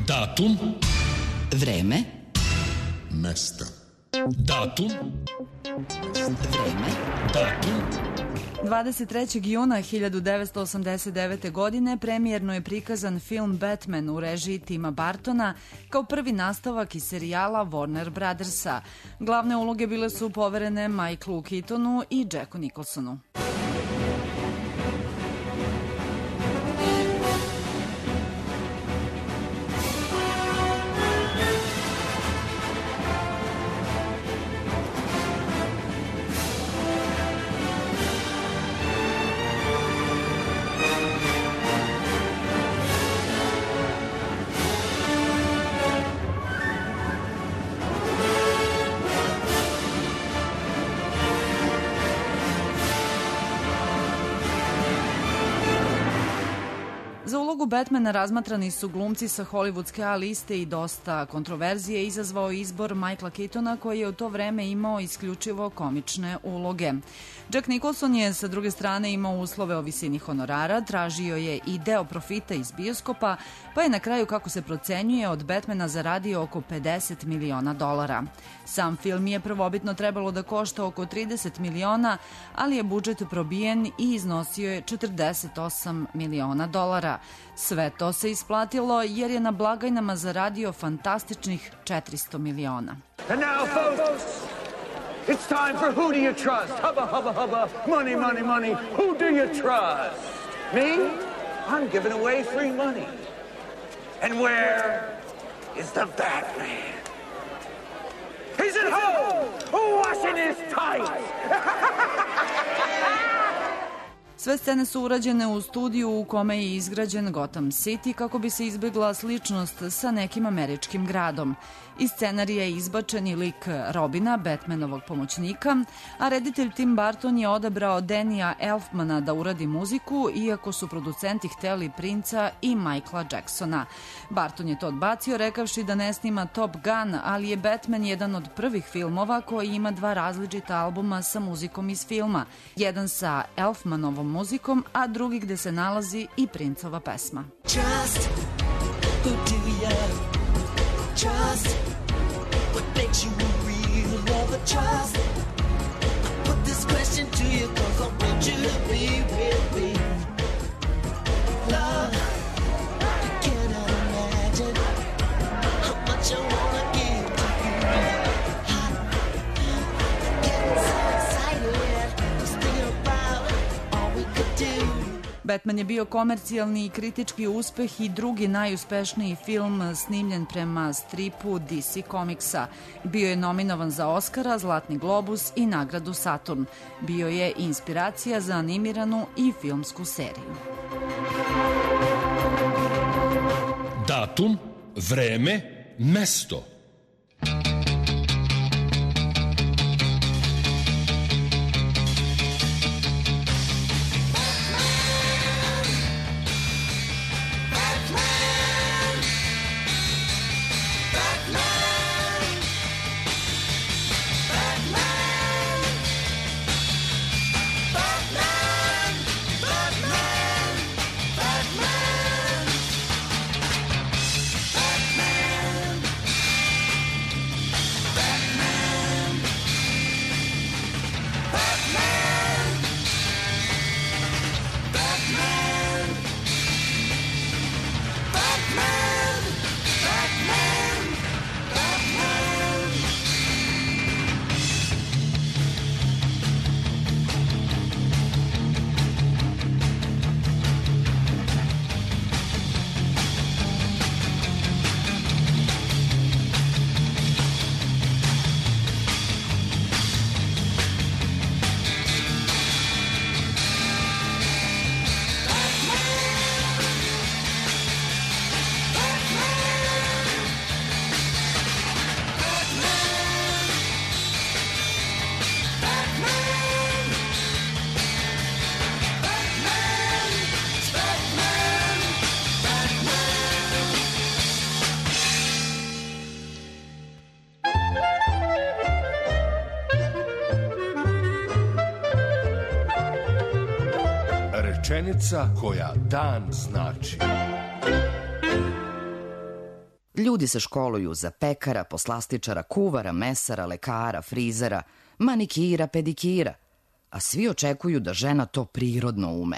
Datum, Vreme, Mesto. datum, vreme, datum, 23. juna 1989. godine premijerno je prikazan film Batman u režiji Tima Burtona kao prvi nastavak iz serijala Warner Brothersa. Glavne uloge bile su poverene Michaelu Keatonu i Jacku Nicholsonu. Za ulogu Batmana razmatrani su glumci sa hollywoodske A liste i dosta kontroverzije izazvao izbor Michaela Keatona koji je u to vreme imao isključivo komične uloge. Jack Nicholson je sa druge strane imao uslove o visini honorara, tražio je i deo profita iz bioskopa, pa je na kraju, kako se procenjuje, od Batmana zaradio oko $50 miliona. Sam film je prvobitno trebalo da košta oko 30 miliona, ali je budžet probijen i iznosio je $48 miliona. Sve to se isplatilo jer je na blagajnama zaradio fantastičnih 400 miliona. And now, folks, it's time for Who Do You Trust? Hubba, hubba, hubba, money, money, money. Who do you trust? Me? I'm giving away free money. And where is the Batman? He's at home, washing his tights. Sve scene su urađene u studiju u kome je izgrađen Gotham City kako bi se izbjegla sličnost sa nekim američkim gradom. Iz scenarija je izbačen i lik Robina, Batmanovog pomoćnika, a reditelj Tim Burton je odabrao Dannya Elfmana da uradi muziku, iako su producenti hteli Princa i Michaela Jacksona. Burton je to odbacio rekavši da ne snima Top Gun, ali je Batman jedan od prvih filmova koji ima dva različita albuma sa muzikom iz filma. Jedan sa Elfmanovom muzikom, a drugi gde se nalazi i Princova pesma. Trust, who do you trust? What makes you a real lover? Trust. I put this question to you 'cause I want you to be with me. Love, you cannot imagine how much I wanna give to you. Getting so excited, just thinking about all we could do. Batman je bio komercijalni i kritički uspeh i drugi najuspešniji film snimljen prema stripu DC Comicsa. Bio je nominovan za Oscara, Zlatni globus i nagradu Saturn. Bio je inspiracija za animiranu i filmsku seriju. datum, vreme, mesto. Rečenica koja dan znači. Ljudi se školuju za pekara, poslastičara, kuvara, mesara, lekara, frizera, manikira, pedikira, a svi očekuju da žena to prirodno ume.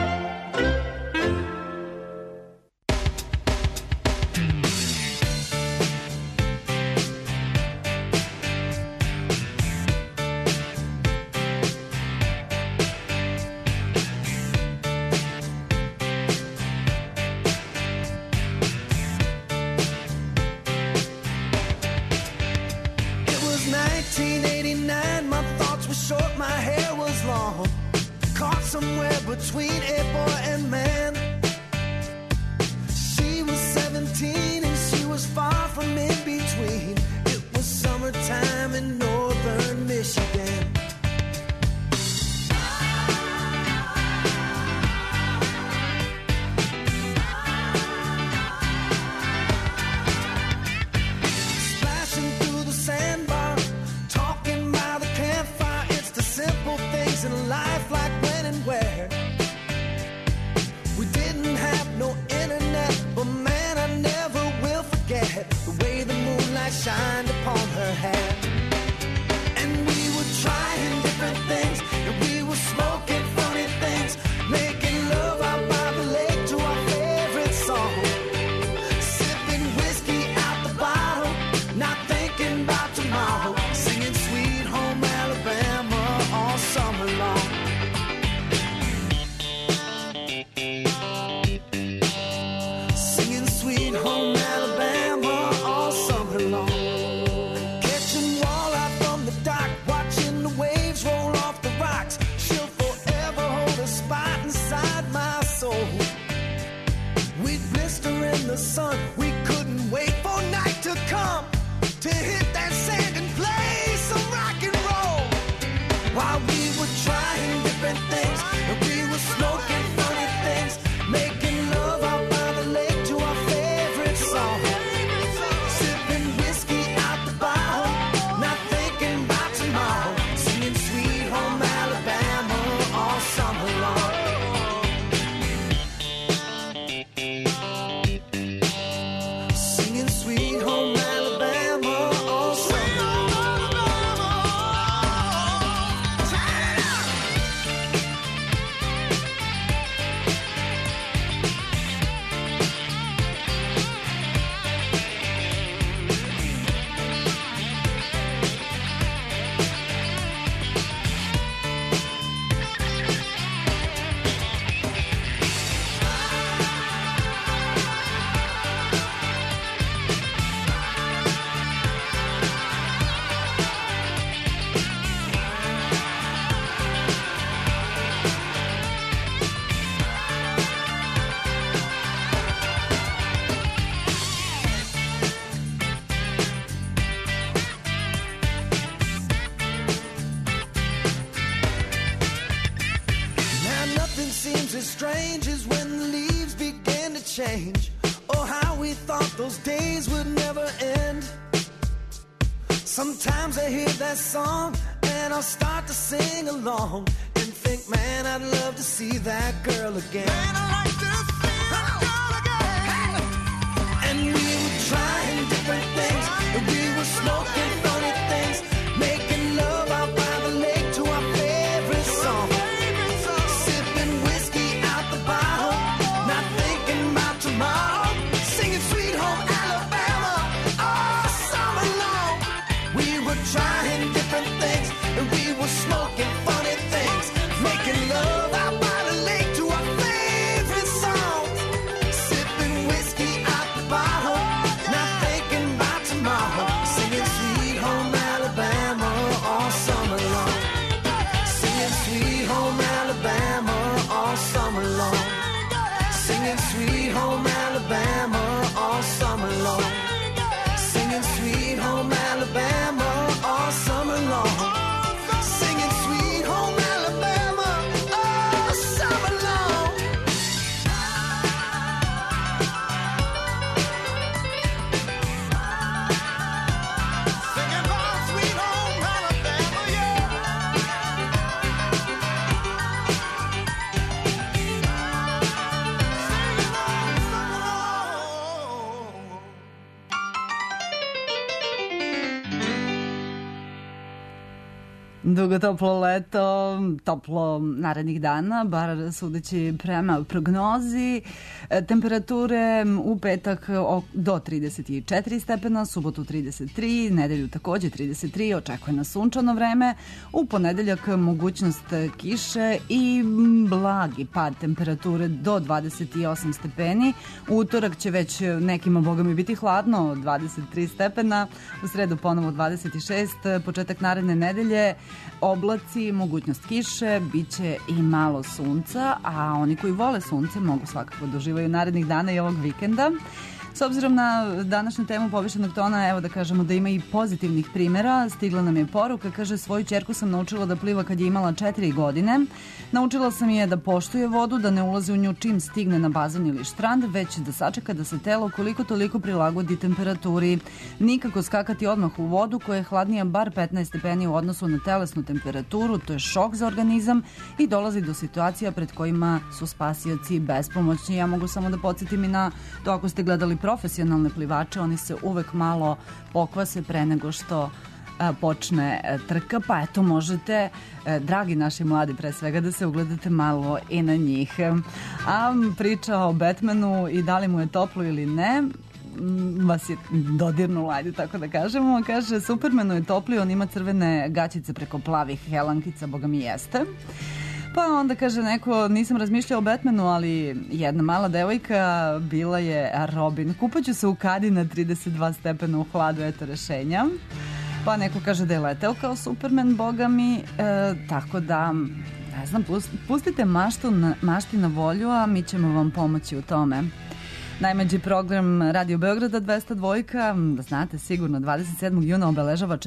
Somewhere between a boy and man. She was 17 and she was far from in between. It was summertime in northern Michigan. Splashing through the sandbar, talking by the campfire. It's the simple things in life, like when and where. We didn't have no internet, but man, I never will forget the way the moonlight shined upon her hair. And we were trying different things, and we were smoking funny things, making love out by the lake to our favorite song, sipping whiskey out the bottle, not thinking about tomorrow, singing Sweet Home Alabama all summer long. Singing Sweet Home Alabama all summer long. Catching walleye from the dock, watching the waves roll off the rocks. She'll forever hold a spot inside my soul. We'd blister in the sun, we couldn't wait for night to come to hit that sand and play some rock and roll. While we were trying different things, and we were smoking funny things, making love out by the lake to our favorite song, sipping whiskey out the bottle, not thinking about tomorrow, singing Sweet Home Alabama all summer long. Singing Sweet Home Alabama all summer long. Now nothing seems as strange as when the leaves begin to change. Oh, how we thought those days would never end. Sometimes I hear that song and I'll start to sing along and think, man, I'd love to see that girl again. Man, I'd like to see that girl again. And we were trying different things, and we were smoking funny things, making love out by the lake to our favorite song, sipping whiskey out the bottle, not thinking about tomorrow, singing Sweet Home Alabama all summer long. We were trying different things, and we were smoking funny things, making love out by the lake to our favorite song, sipping whiskey out the bottle, not thinking about tomorrow, singing Sweet Home Dugo toplo leto, toplo narednih dana, bar sudeći prema prognozi. Temperature u petak do 34 stepena, subotu 33, nedelju takođe 33, očekuje nas sunčano vreme. U ponedeljak mogućnost kiše i blagi pad temperature do 28 stepeni. U utorak će već nekima, boga mi, biti hladno, 23 stepena. U sredu ponovo 26, početak naredne nedelje oblaci, mogućnost kiše, bit će i malo sunca, a oni koji vole sunce mogu svakako doživaju narednih dana i ovog vikenda. S obzirom na današnju temu povišenog tona, evo da kažemo da ima i pozitivnih primjera. Stigla nam je poruka, kaže, svoju ćerku sam naučila da pliva kad je imala 4 godine. Naučila sam je da poštuje vodu, da ne ulazi u nju čim stigne na bazen ili štrand, već da sačeka da se telo koliko toliko prilagodi temperaturi. Nikako skakati odmah u vodu koja je hladnija bar 15 stepeni u odnosu na telesnu temperaturu, to je šok za organizam i dolazi do situacija pred kojima su spasioci bespomoćni. Ja mogu samo da podsjetim i na to, ako ste gledali profesionalne plivače, oni se uvek malo pokvase pre nego što počne trka, pa eto možete, dragi naši mladi pre svega, da se ugledate malo i na njih. A priča o Batmanu i da li mu je toplo ili ne vas je dodirnula, ajde tako da kažemo. Kaže, Supermanu je topli, on ima crvene gaćice preko plavih helankica, boga mi jeste. Pa onda kaže neko, nisam razmišljao o Batmanu, ali jedna mala devojka bila je Robin. Kupaću se u kadi na 32 stepena u hladu, eto rešenja. Pa neko kaže da je leteo kao Superman, boga mi, tako da, ne znam, pustite mašti na volju, a mi ćemo vam pomoći u tome. Najmlađi program Radio Beograda 202, znate sigurno, 27. juna obeležava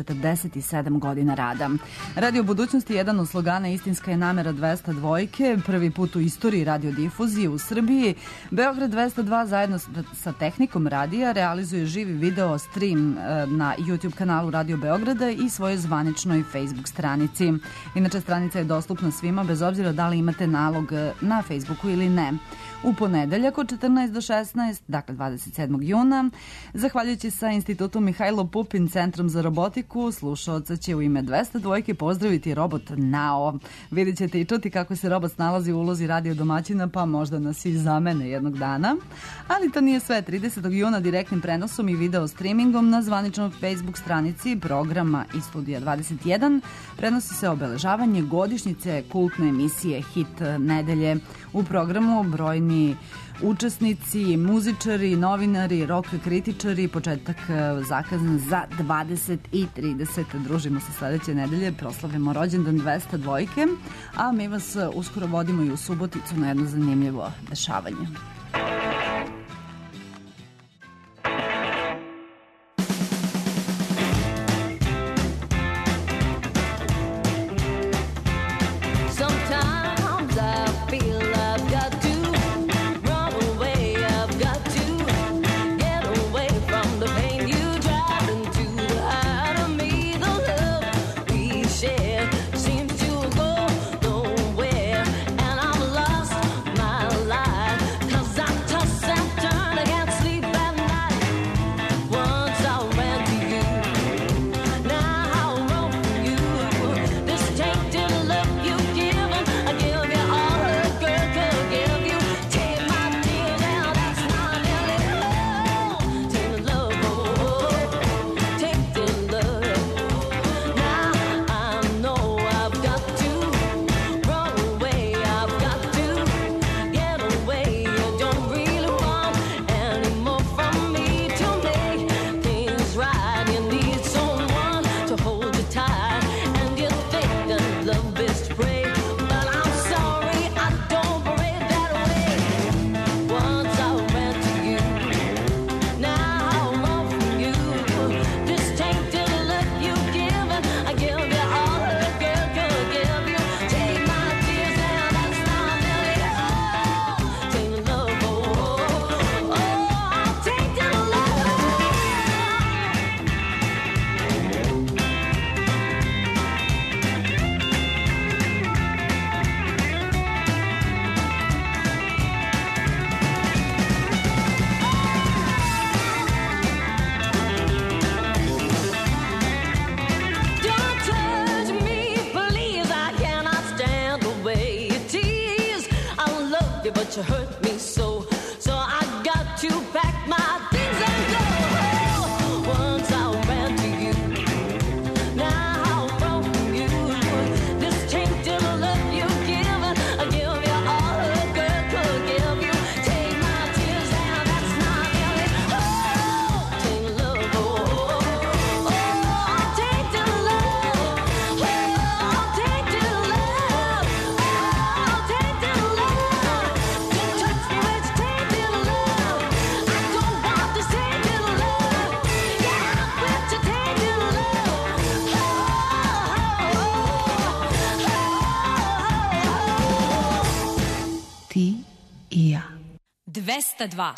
47 godina rada. Radio budućnosti je jedan od slogana Istinska je namera 202, prvi put u istoriji radiodifuzije u Srbiji. Beograd 202 zajedno sa tehnikom radija realizuje živi video stream na YouTube kanalu Radio Beograda i svojoj zvaničnoj Facebook stranici. Inače, stranica je dostupna svima bez obzira da li imate nalog na Facebooku ili ne. U ponedeljak od 14 do 16, dakle 27. juna, zahvaljujući sa Institutom Mihajlo Pupin, Centrom za robotiku, slušaoca će u ime 202 pozdraviti robot Nao. Vidjet ćete i čuti kako se robot snalazi u ulozi radio domaćina, pa možda nas i zamene jednog dana. Ali to nije sve. 30. juna direktnim prenosom i video streamingom na zvaničnoj Facebook stranici programa i Studija 21 prenosi se obeležavanje godišnjice kultne emisije Hit nedelje. U programu brojni učesnici, muzičari, novinari, rock kritičari, početak zakazan za 20 i 30. Družimo se sledeće nedelje, proslavimo rođendan 202, a mi vas uskoro vodimo i u Suboticu na jedno zanimljivo dešavanje. Cause to hurt me so. So I got to pack my things and go. Once I ran to you, now I'll run from you. This tainted love you've given, I give you all a girl could give you. Take my tears and that's not really. Oh, tainted love, oh, tainted love, oh, tainted love, oh, tainted love. Don't touch me with tainted love. I don't want this tainted love. Get out with your tainted love. Ti i ja. 202.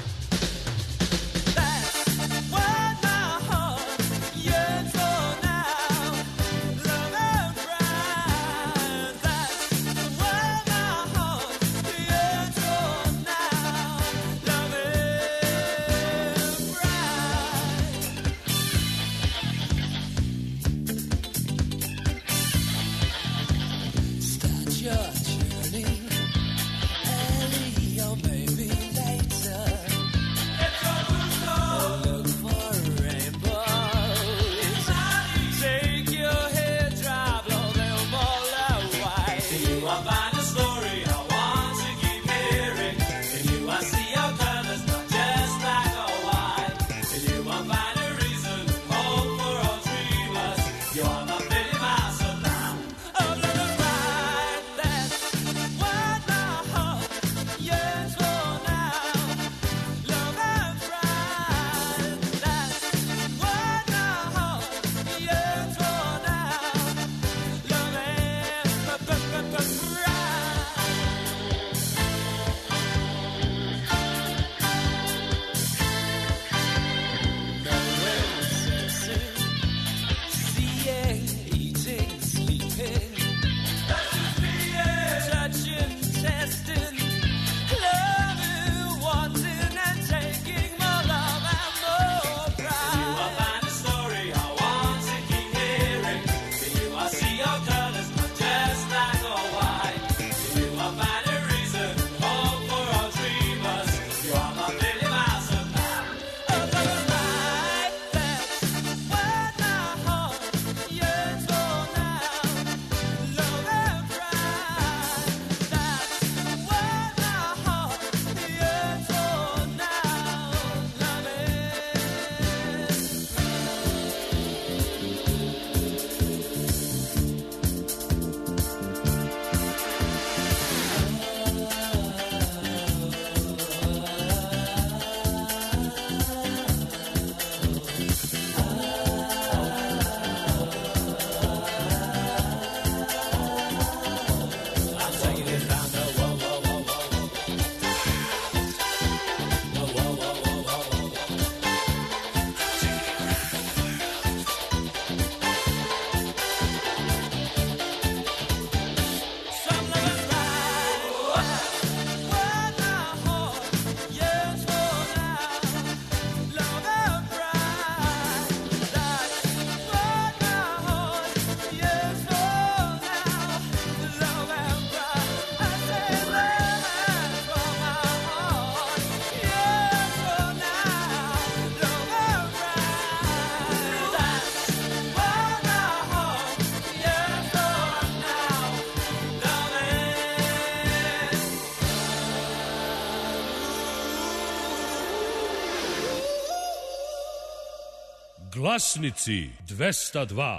Glasnici 202.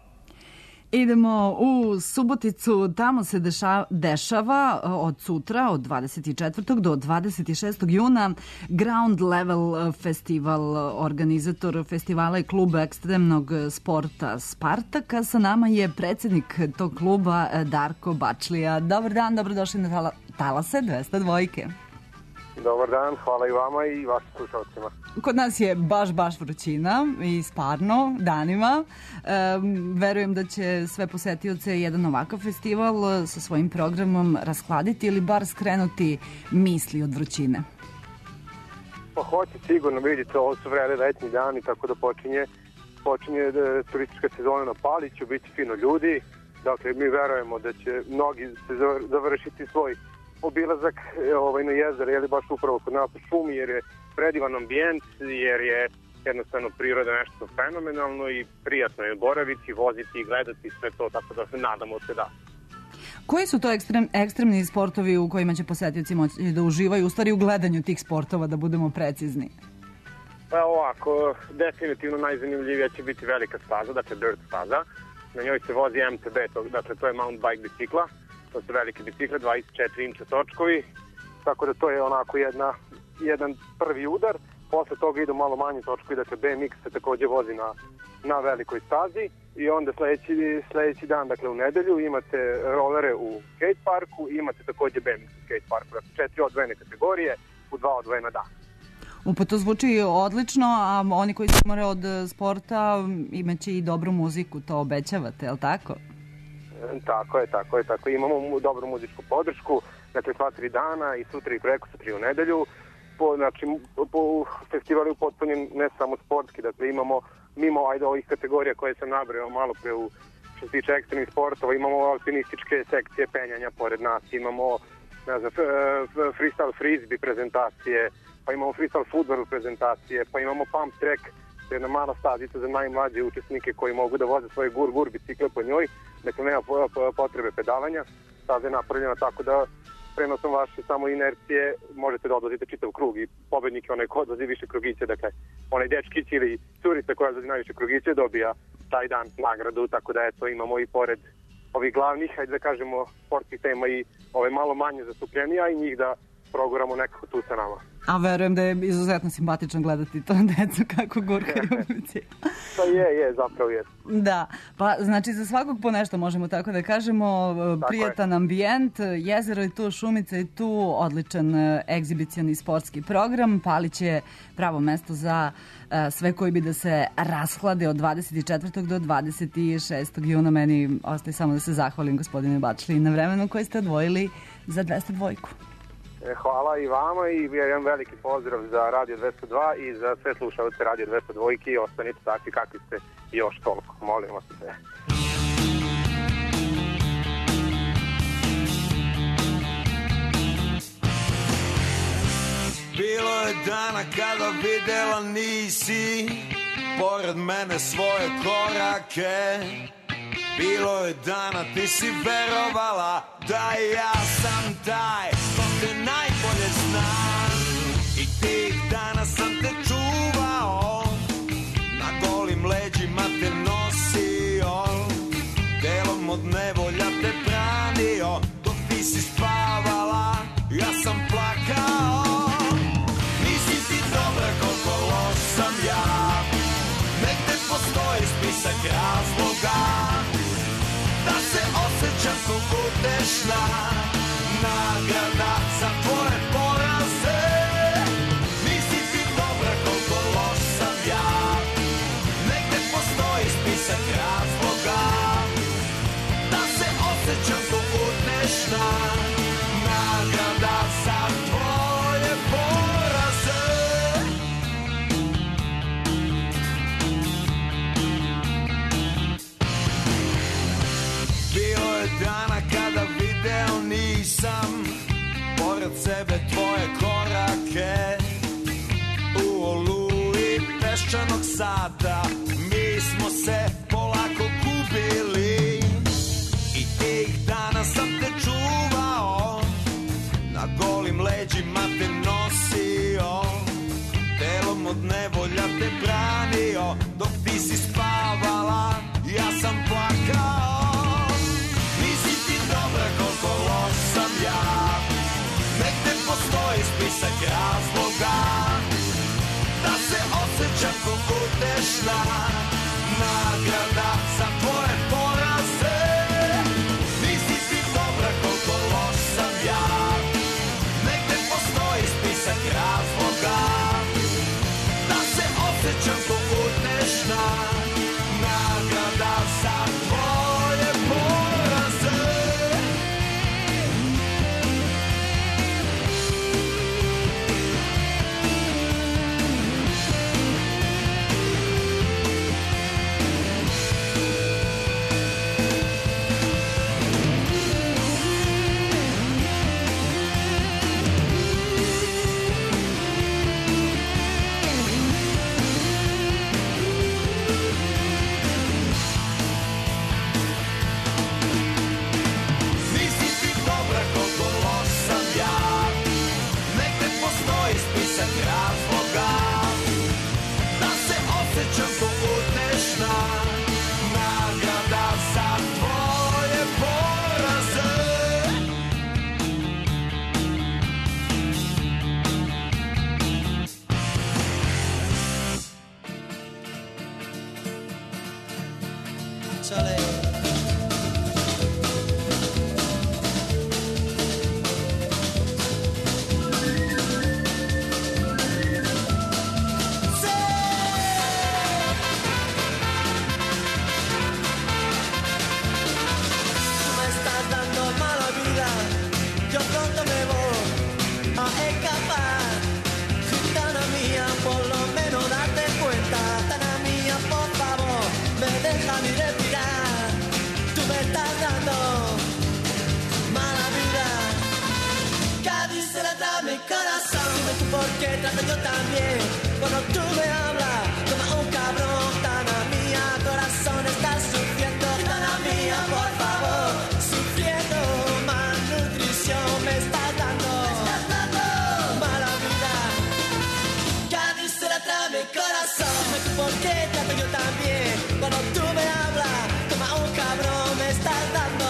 Idemo u Suboticu, tamo se dešava od sutra, od 24. do 26. juna, Ground Level festival. Organizator festivala je klub ekstremnog sporta Spartaka. Sa nama je predsjednik tog kluba Darko Bačlija. Dobar dan, dobrodošli na Talase 202. Dobar dan, hvala i vama i vašim slušalcima. Kod nas je baš vrućina i sparno danima. Verujem da će sve posetioce jedan ovakav festival sa svojim programom raskladiti ili bar skrenuti misli od vrućine. Pa hoće sigurno, vidite, ovo su vreli letnji dani, tako da počinje turistička sezona na Paliću, biti fino ljudi. Dakle, mi verujemo da će mnogi završiti svoj obilazak na jezero, je li baš upravo kod nas u šumi, jer je predivan ambijent, jer je jednostavno priroda nešto fenomenalno i prijatno je boraviti, voziti i gledati sve to, tako da se nadamo se da. Koji su to ekstremni sportovi u kojima će posetioci moći da uživaju, u stvari u gledanju tih sportova, da budemo precizni? Pa ovako, definitivno najzanimljivija će biti velika staza, dakle dirt staza. Na njoj se vozi MTB, dakle to je mountain bike bicikla, to su velike bicikle, 24 inča točkovi, tako da to je onako jedan prvi udar. Posle toga idu malo manji točkovi, dakle BMX se takođe vozi na velikoj stazi i onda sledeći dan, dakle u nedelju, imate rolere u skate parku i imate takođe BMX u skate parku, dakle 4 odvojene kategorije u 2 odvojena dana. Pa to zvuči odlično, a oni koji se more od sporta imaće i dobru muziku, to obećavate, je li tako? Tako je. Imamo dobru muzičku podršku, dakle sva 3 dana i sutra i preko sutra u nedelju. Po festivalu potpunjen ne samo sportski, dakle imamo mimo ovih kategorija koje sam nabrao malo pre što se tiče ekstremnih sportova, imamo alpinističke sekcije penjanja pored nas, imamo freestyle frisbee prezentacije, pa imamo freestyle fudbal prezentacije, pa imamo pump track, to je jedna mala stazica za najmlađe učesnike koji mogu da voze svoje gur bicikle po njoj, dakle nema potrebe pedalanja, staza je napravljena tako da prenosom vaše samo inercije možete da odlazite čitav krug i pobednik je onaj ko odlazi više krugiće, dakle onaj dečkić ili curica koja odlazi najviše krugiće dobija taj dan nagradu, tako da eto imamo i pored ovih glavnih, hajde da kažemo, sportskih tema i ove malo manje zastupljenija i njih da proguramo nekako tu sa nama. A verujem da je izuzetno simpatično gledati to decu kako gurkaju u biciklu. Pa je, zapravo je. Da, pa znači za svakog po nešto možemo tako da kažemo, prijatan ambijent, jezero je tu, šumica je tu, odličan egzibicioni sportski program, Palić je pravo mesto za sve koji bi da se rashlade od 24. do 26. juna. Meni ostaje samo da se zahvalim gospodine Bačli na vremenu koje ste odvojili za 202. Hvala i vama i jedan veliki pozdrav za Radio 202 i za sve slušalce Radio 202 i ostanite takvi kakvi ste još toliko. Molim vas sve. Bilo je dana kada videla nisi pored mene svoje korake. Bilo je dana ti si verovala da ja sam taj ko te najbolje znam. I tih dana sam te čuvao, na golim leđima te nosio, delom od nevolja te branio. Dok ti si spavala, ja sam plakao. Nisi ti dobra koliko loš sam ja, negde postoji spisak razloga da se osjećam ko utešna nagrada za tvoje poraze. Nisi ti dobra koliko loš sam ja, negde postoji spisak razloga da se osjećam ko utešna nagrada za tvoje poraze. Bilo je dana kada video nisam pored sebe tvoje korake. U oluji peščanog sata mi smo se polako gubili. I tih dana sam te čuvao, na golim leđima te nosio, delom od nevolja te branio. Dok ti si spavala, ja sam plakao. Nisi ti dobra koliko loš sam ja, negde postoji spisak razloga da se osjećam ko utešna nagrada za tvoje poraze. Nisi ti dobra koliko loš sam ja, negde postoji spisak razloga da se osjećam ko utešna nagrada za tvoje poraze. porque trato yo también. Cuando tú me hablas, toma un cabrón. Tana mía, corazón, estás sufriendo. Tana mía, por favor, sufriendo. Malnutrición me estás dando. Mala vida, Cádiz se la trae mi corazón. Dime tú por qué trato yo también. Cuando tú me hablas, toma un cabrón, me estás dando.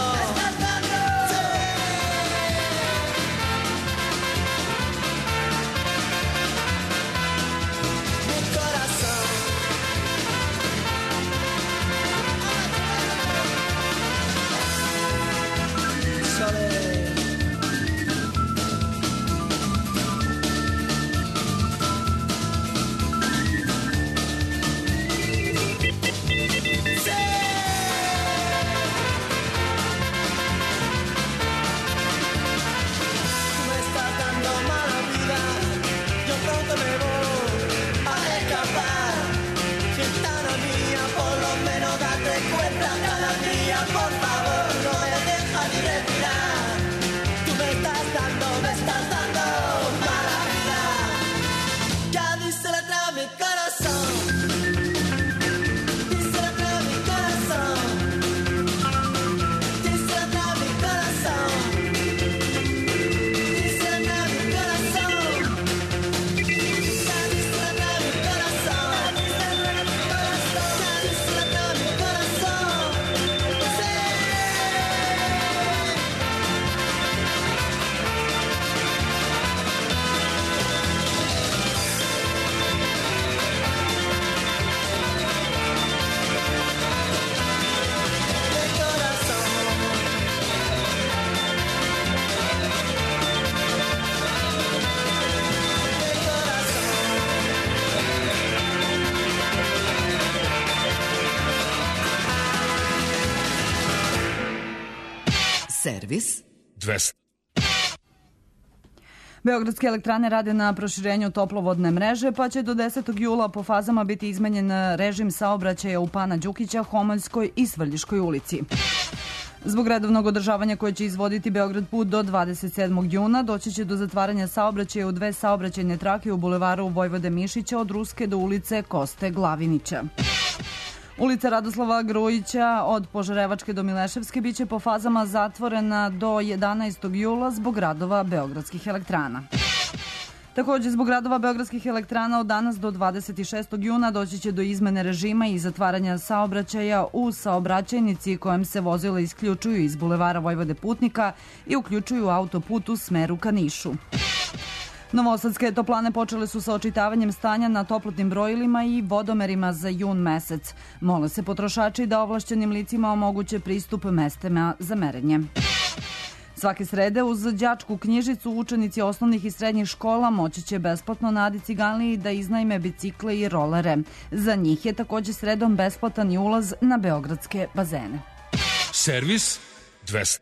Servis 200. Beogradske elektrane rade na proširenju toplovodne mreže, pa će do 10. jula po fazama biti izmenjen režim saobraćaja u Pana Đukića, Homoljskoj i Svrljiškoj ulici. Zbog redovnog održavanja koje će izvoditi Beograd put do 27. juna, doći će do zatvaranja saobraćaja u dve saobraćajne trake u bulevaru Vojvode Mišića od Ruske do ulice Koste Glavinića. Ulica Radoslava Grujića od Požarevačke do Mileševske biće po fazama zatvorena do 11. jula zbog radova Beogradskih elektrana. Takođe, zbog radova Beogradskih elektrana od danas do 26. juna doći će do izmene režima i zatvaranja saobraćaja u saobraćajnici kojem se vozila isključuju iz bulevara Vojvode Putnika i uključuju autoput u smeru ka Nišu. Novosadske toplane počele su sa očitavanjem stanja na toplotnim brojilima i vodomerima za jun mesec. Mole se potrošači da ovlašćenim licima omoguće pristup mestima za merenje. Svake srede uz đačku knjižicu učenici osnovnih i srednjih škola moći će besplatno na Adi Ciganliji da iznajme bicikle i rolere. Za njih je takođe sredom besplatan i ulaz na beogradske bazene. Servis 200.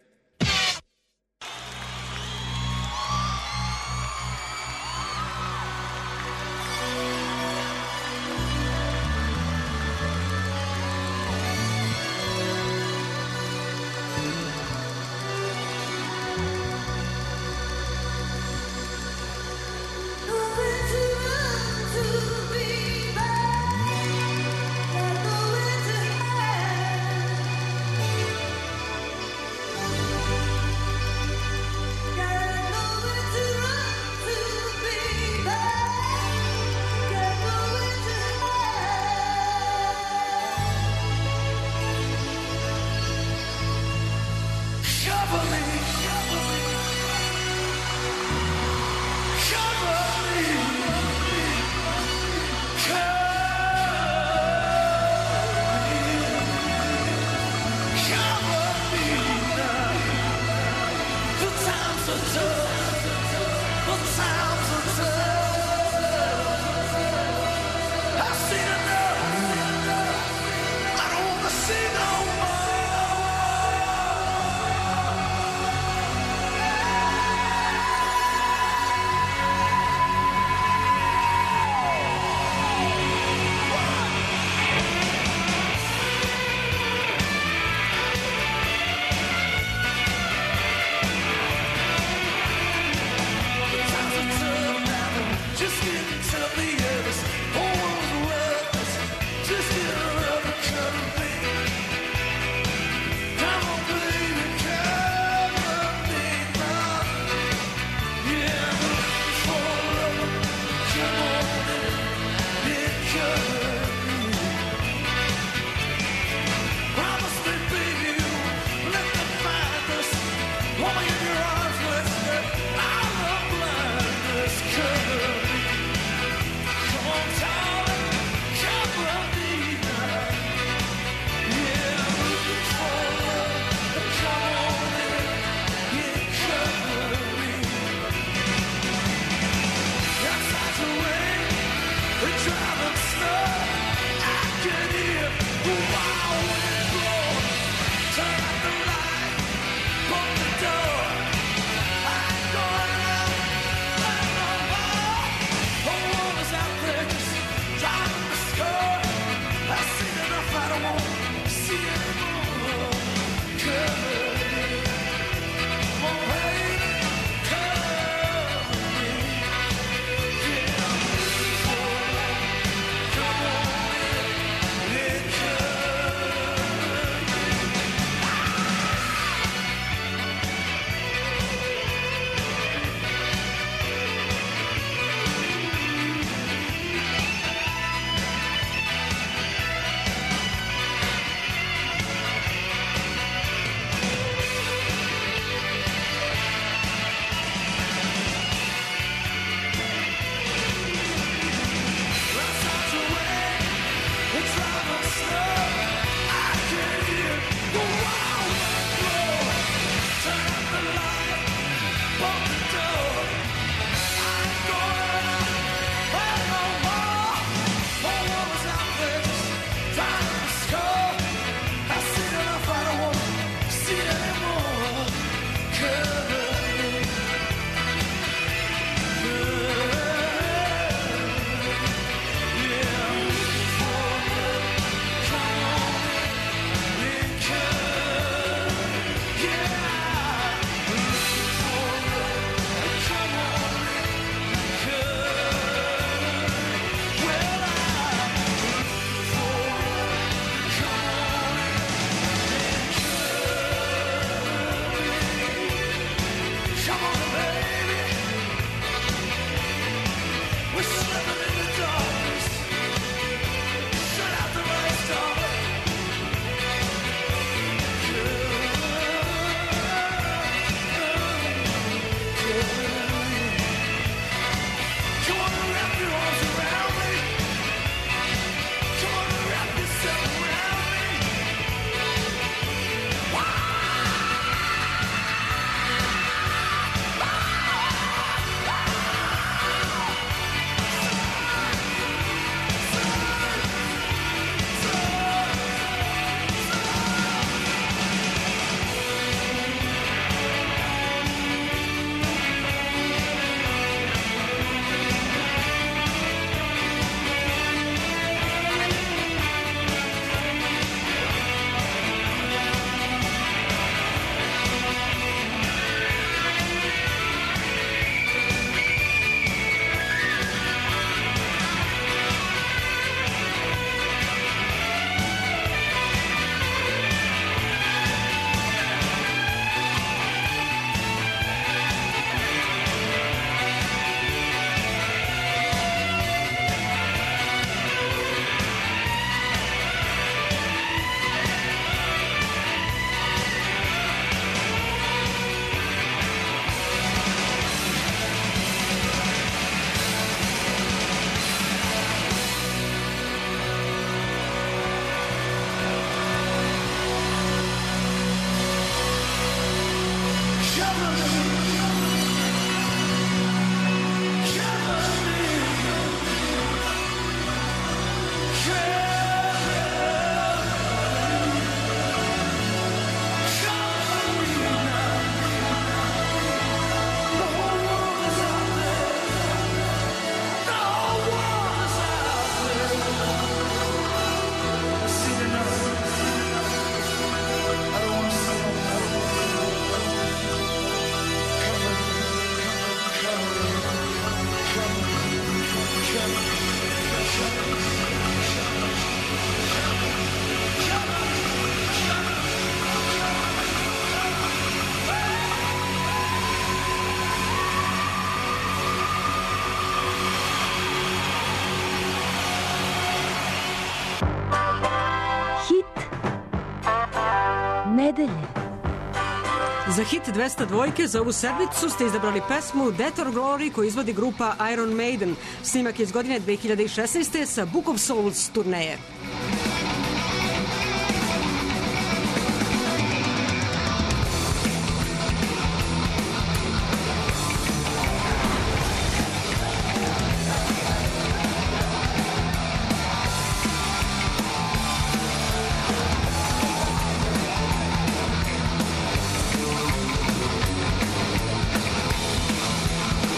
nedelje. Za hit 202 za ovu sedmicu ste izabrali pesmu Death or Glory koju izvodi grupa Iron Maiden. Snimak je iz godine 2016. sa Book of Souls turneje.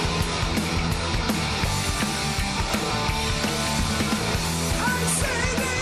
I say that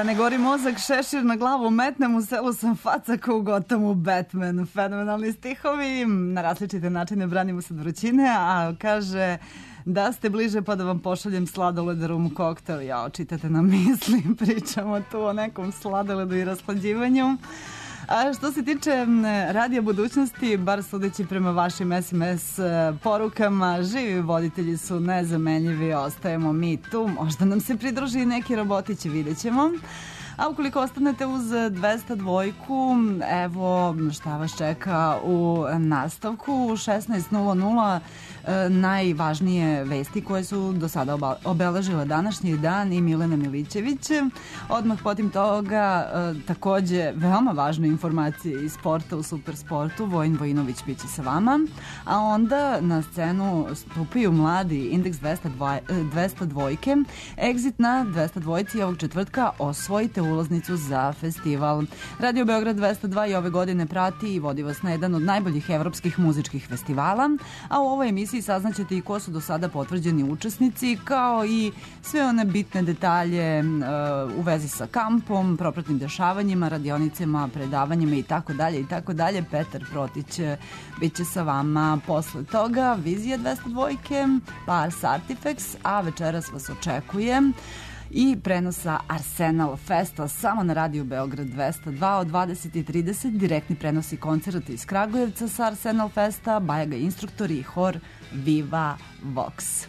Da ne gori mozak, šešir na glavu metnem, u selu sam faca kao u Gotamu Batman. Fenomenalni stihovi, na različite načine branimo se od vrućine, a kaže da ste bliže pa da vam pošaljem sladoled rum koktel. Ja, čitate nam misli, pričamo tu o nekom sladoledu i rashlađivanju. A što se tiče radija budućnosti, bar sudeći prema vašim SMS porukama, živi voditelji su nezamenljivi, ostajemo mi tu, možda nam se pridruži neki robotići, vidjet ćemo. A ukoliko ostanete uz 202, evo šta vas čeka u nastavku. 16:00 najvažnije vesti koje su do sada obeležile današnji dan i Milena Milićević. Odmah potim toga takođe veoma važne informacije iz sporta u Supersportu. Vojin Vojinović biće sa vama. A onda na scenu stupaju mladi Indeks 202. Exit na 202 ovog četvrtka, osvojite ulaznicu za festival. Radio Beograd 202 i ove godine prati i vodi vas na jedan od najboljih evropskih muzičkih festivala, a u ovoj emisiji saznaćete i ko su do sada potvrđeni učesnici, kao i sve one bitne detalje u vezi sa kampom, propratnim dešavanjima, radionicama, predavanjima i tako dalje i tako dalje. Petar Protić biće sa vama posle toga. Vizija 202, Pars Artifacts, a večeras vas očekuje i prenosa Arsenal Festa samo na radiju Beograd 202 od 20:30, direktni prenosi koncerta iz Kragujevca sa Arsenal Festa, Bajaga instruktori i hor Viva Vox.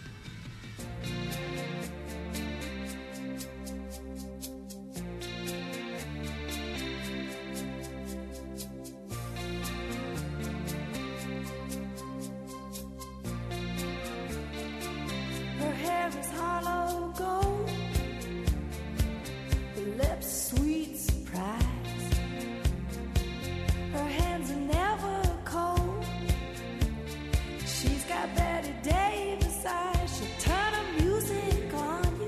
Her hair is hollow gold, her lips sweet surprise. Her hands are never cold. She's got Betty Davis eyes. She'll turn her music on you.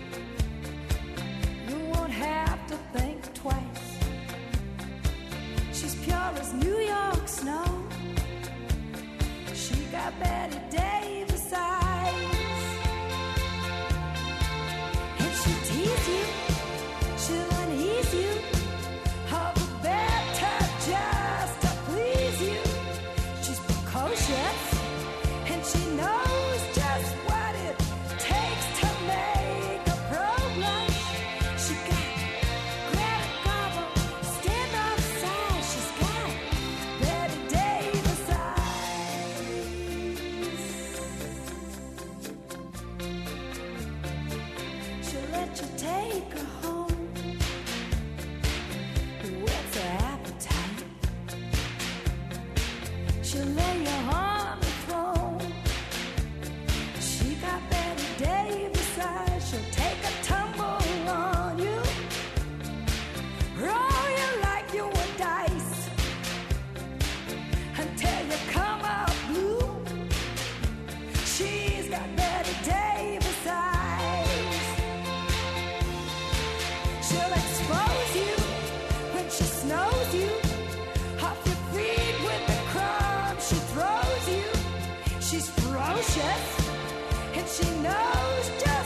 You won't have to think twice. She's pure as New York snow. She got Betty Davis eyes. She'll tease you, she'll unease you, all the better just to please you. She's precocious, and she knows just what it takes to make a pro blush. She got Greta Garbo, stand off side. She's got Betty Davis eyes. She'll let you take her home. What's her appetite? She'll lay you on the throne. She got Betty Davis eyes. She'll take a tumble on you, roll you like you were dice until you come out blue. She's got Betty Davis eyes. She'll expose you when she snows you, off your feet with the crumbs she throws you. She's ferocious, and she knows just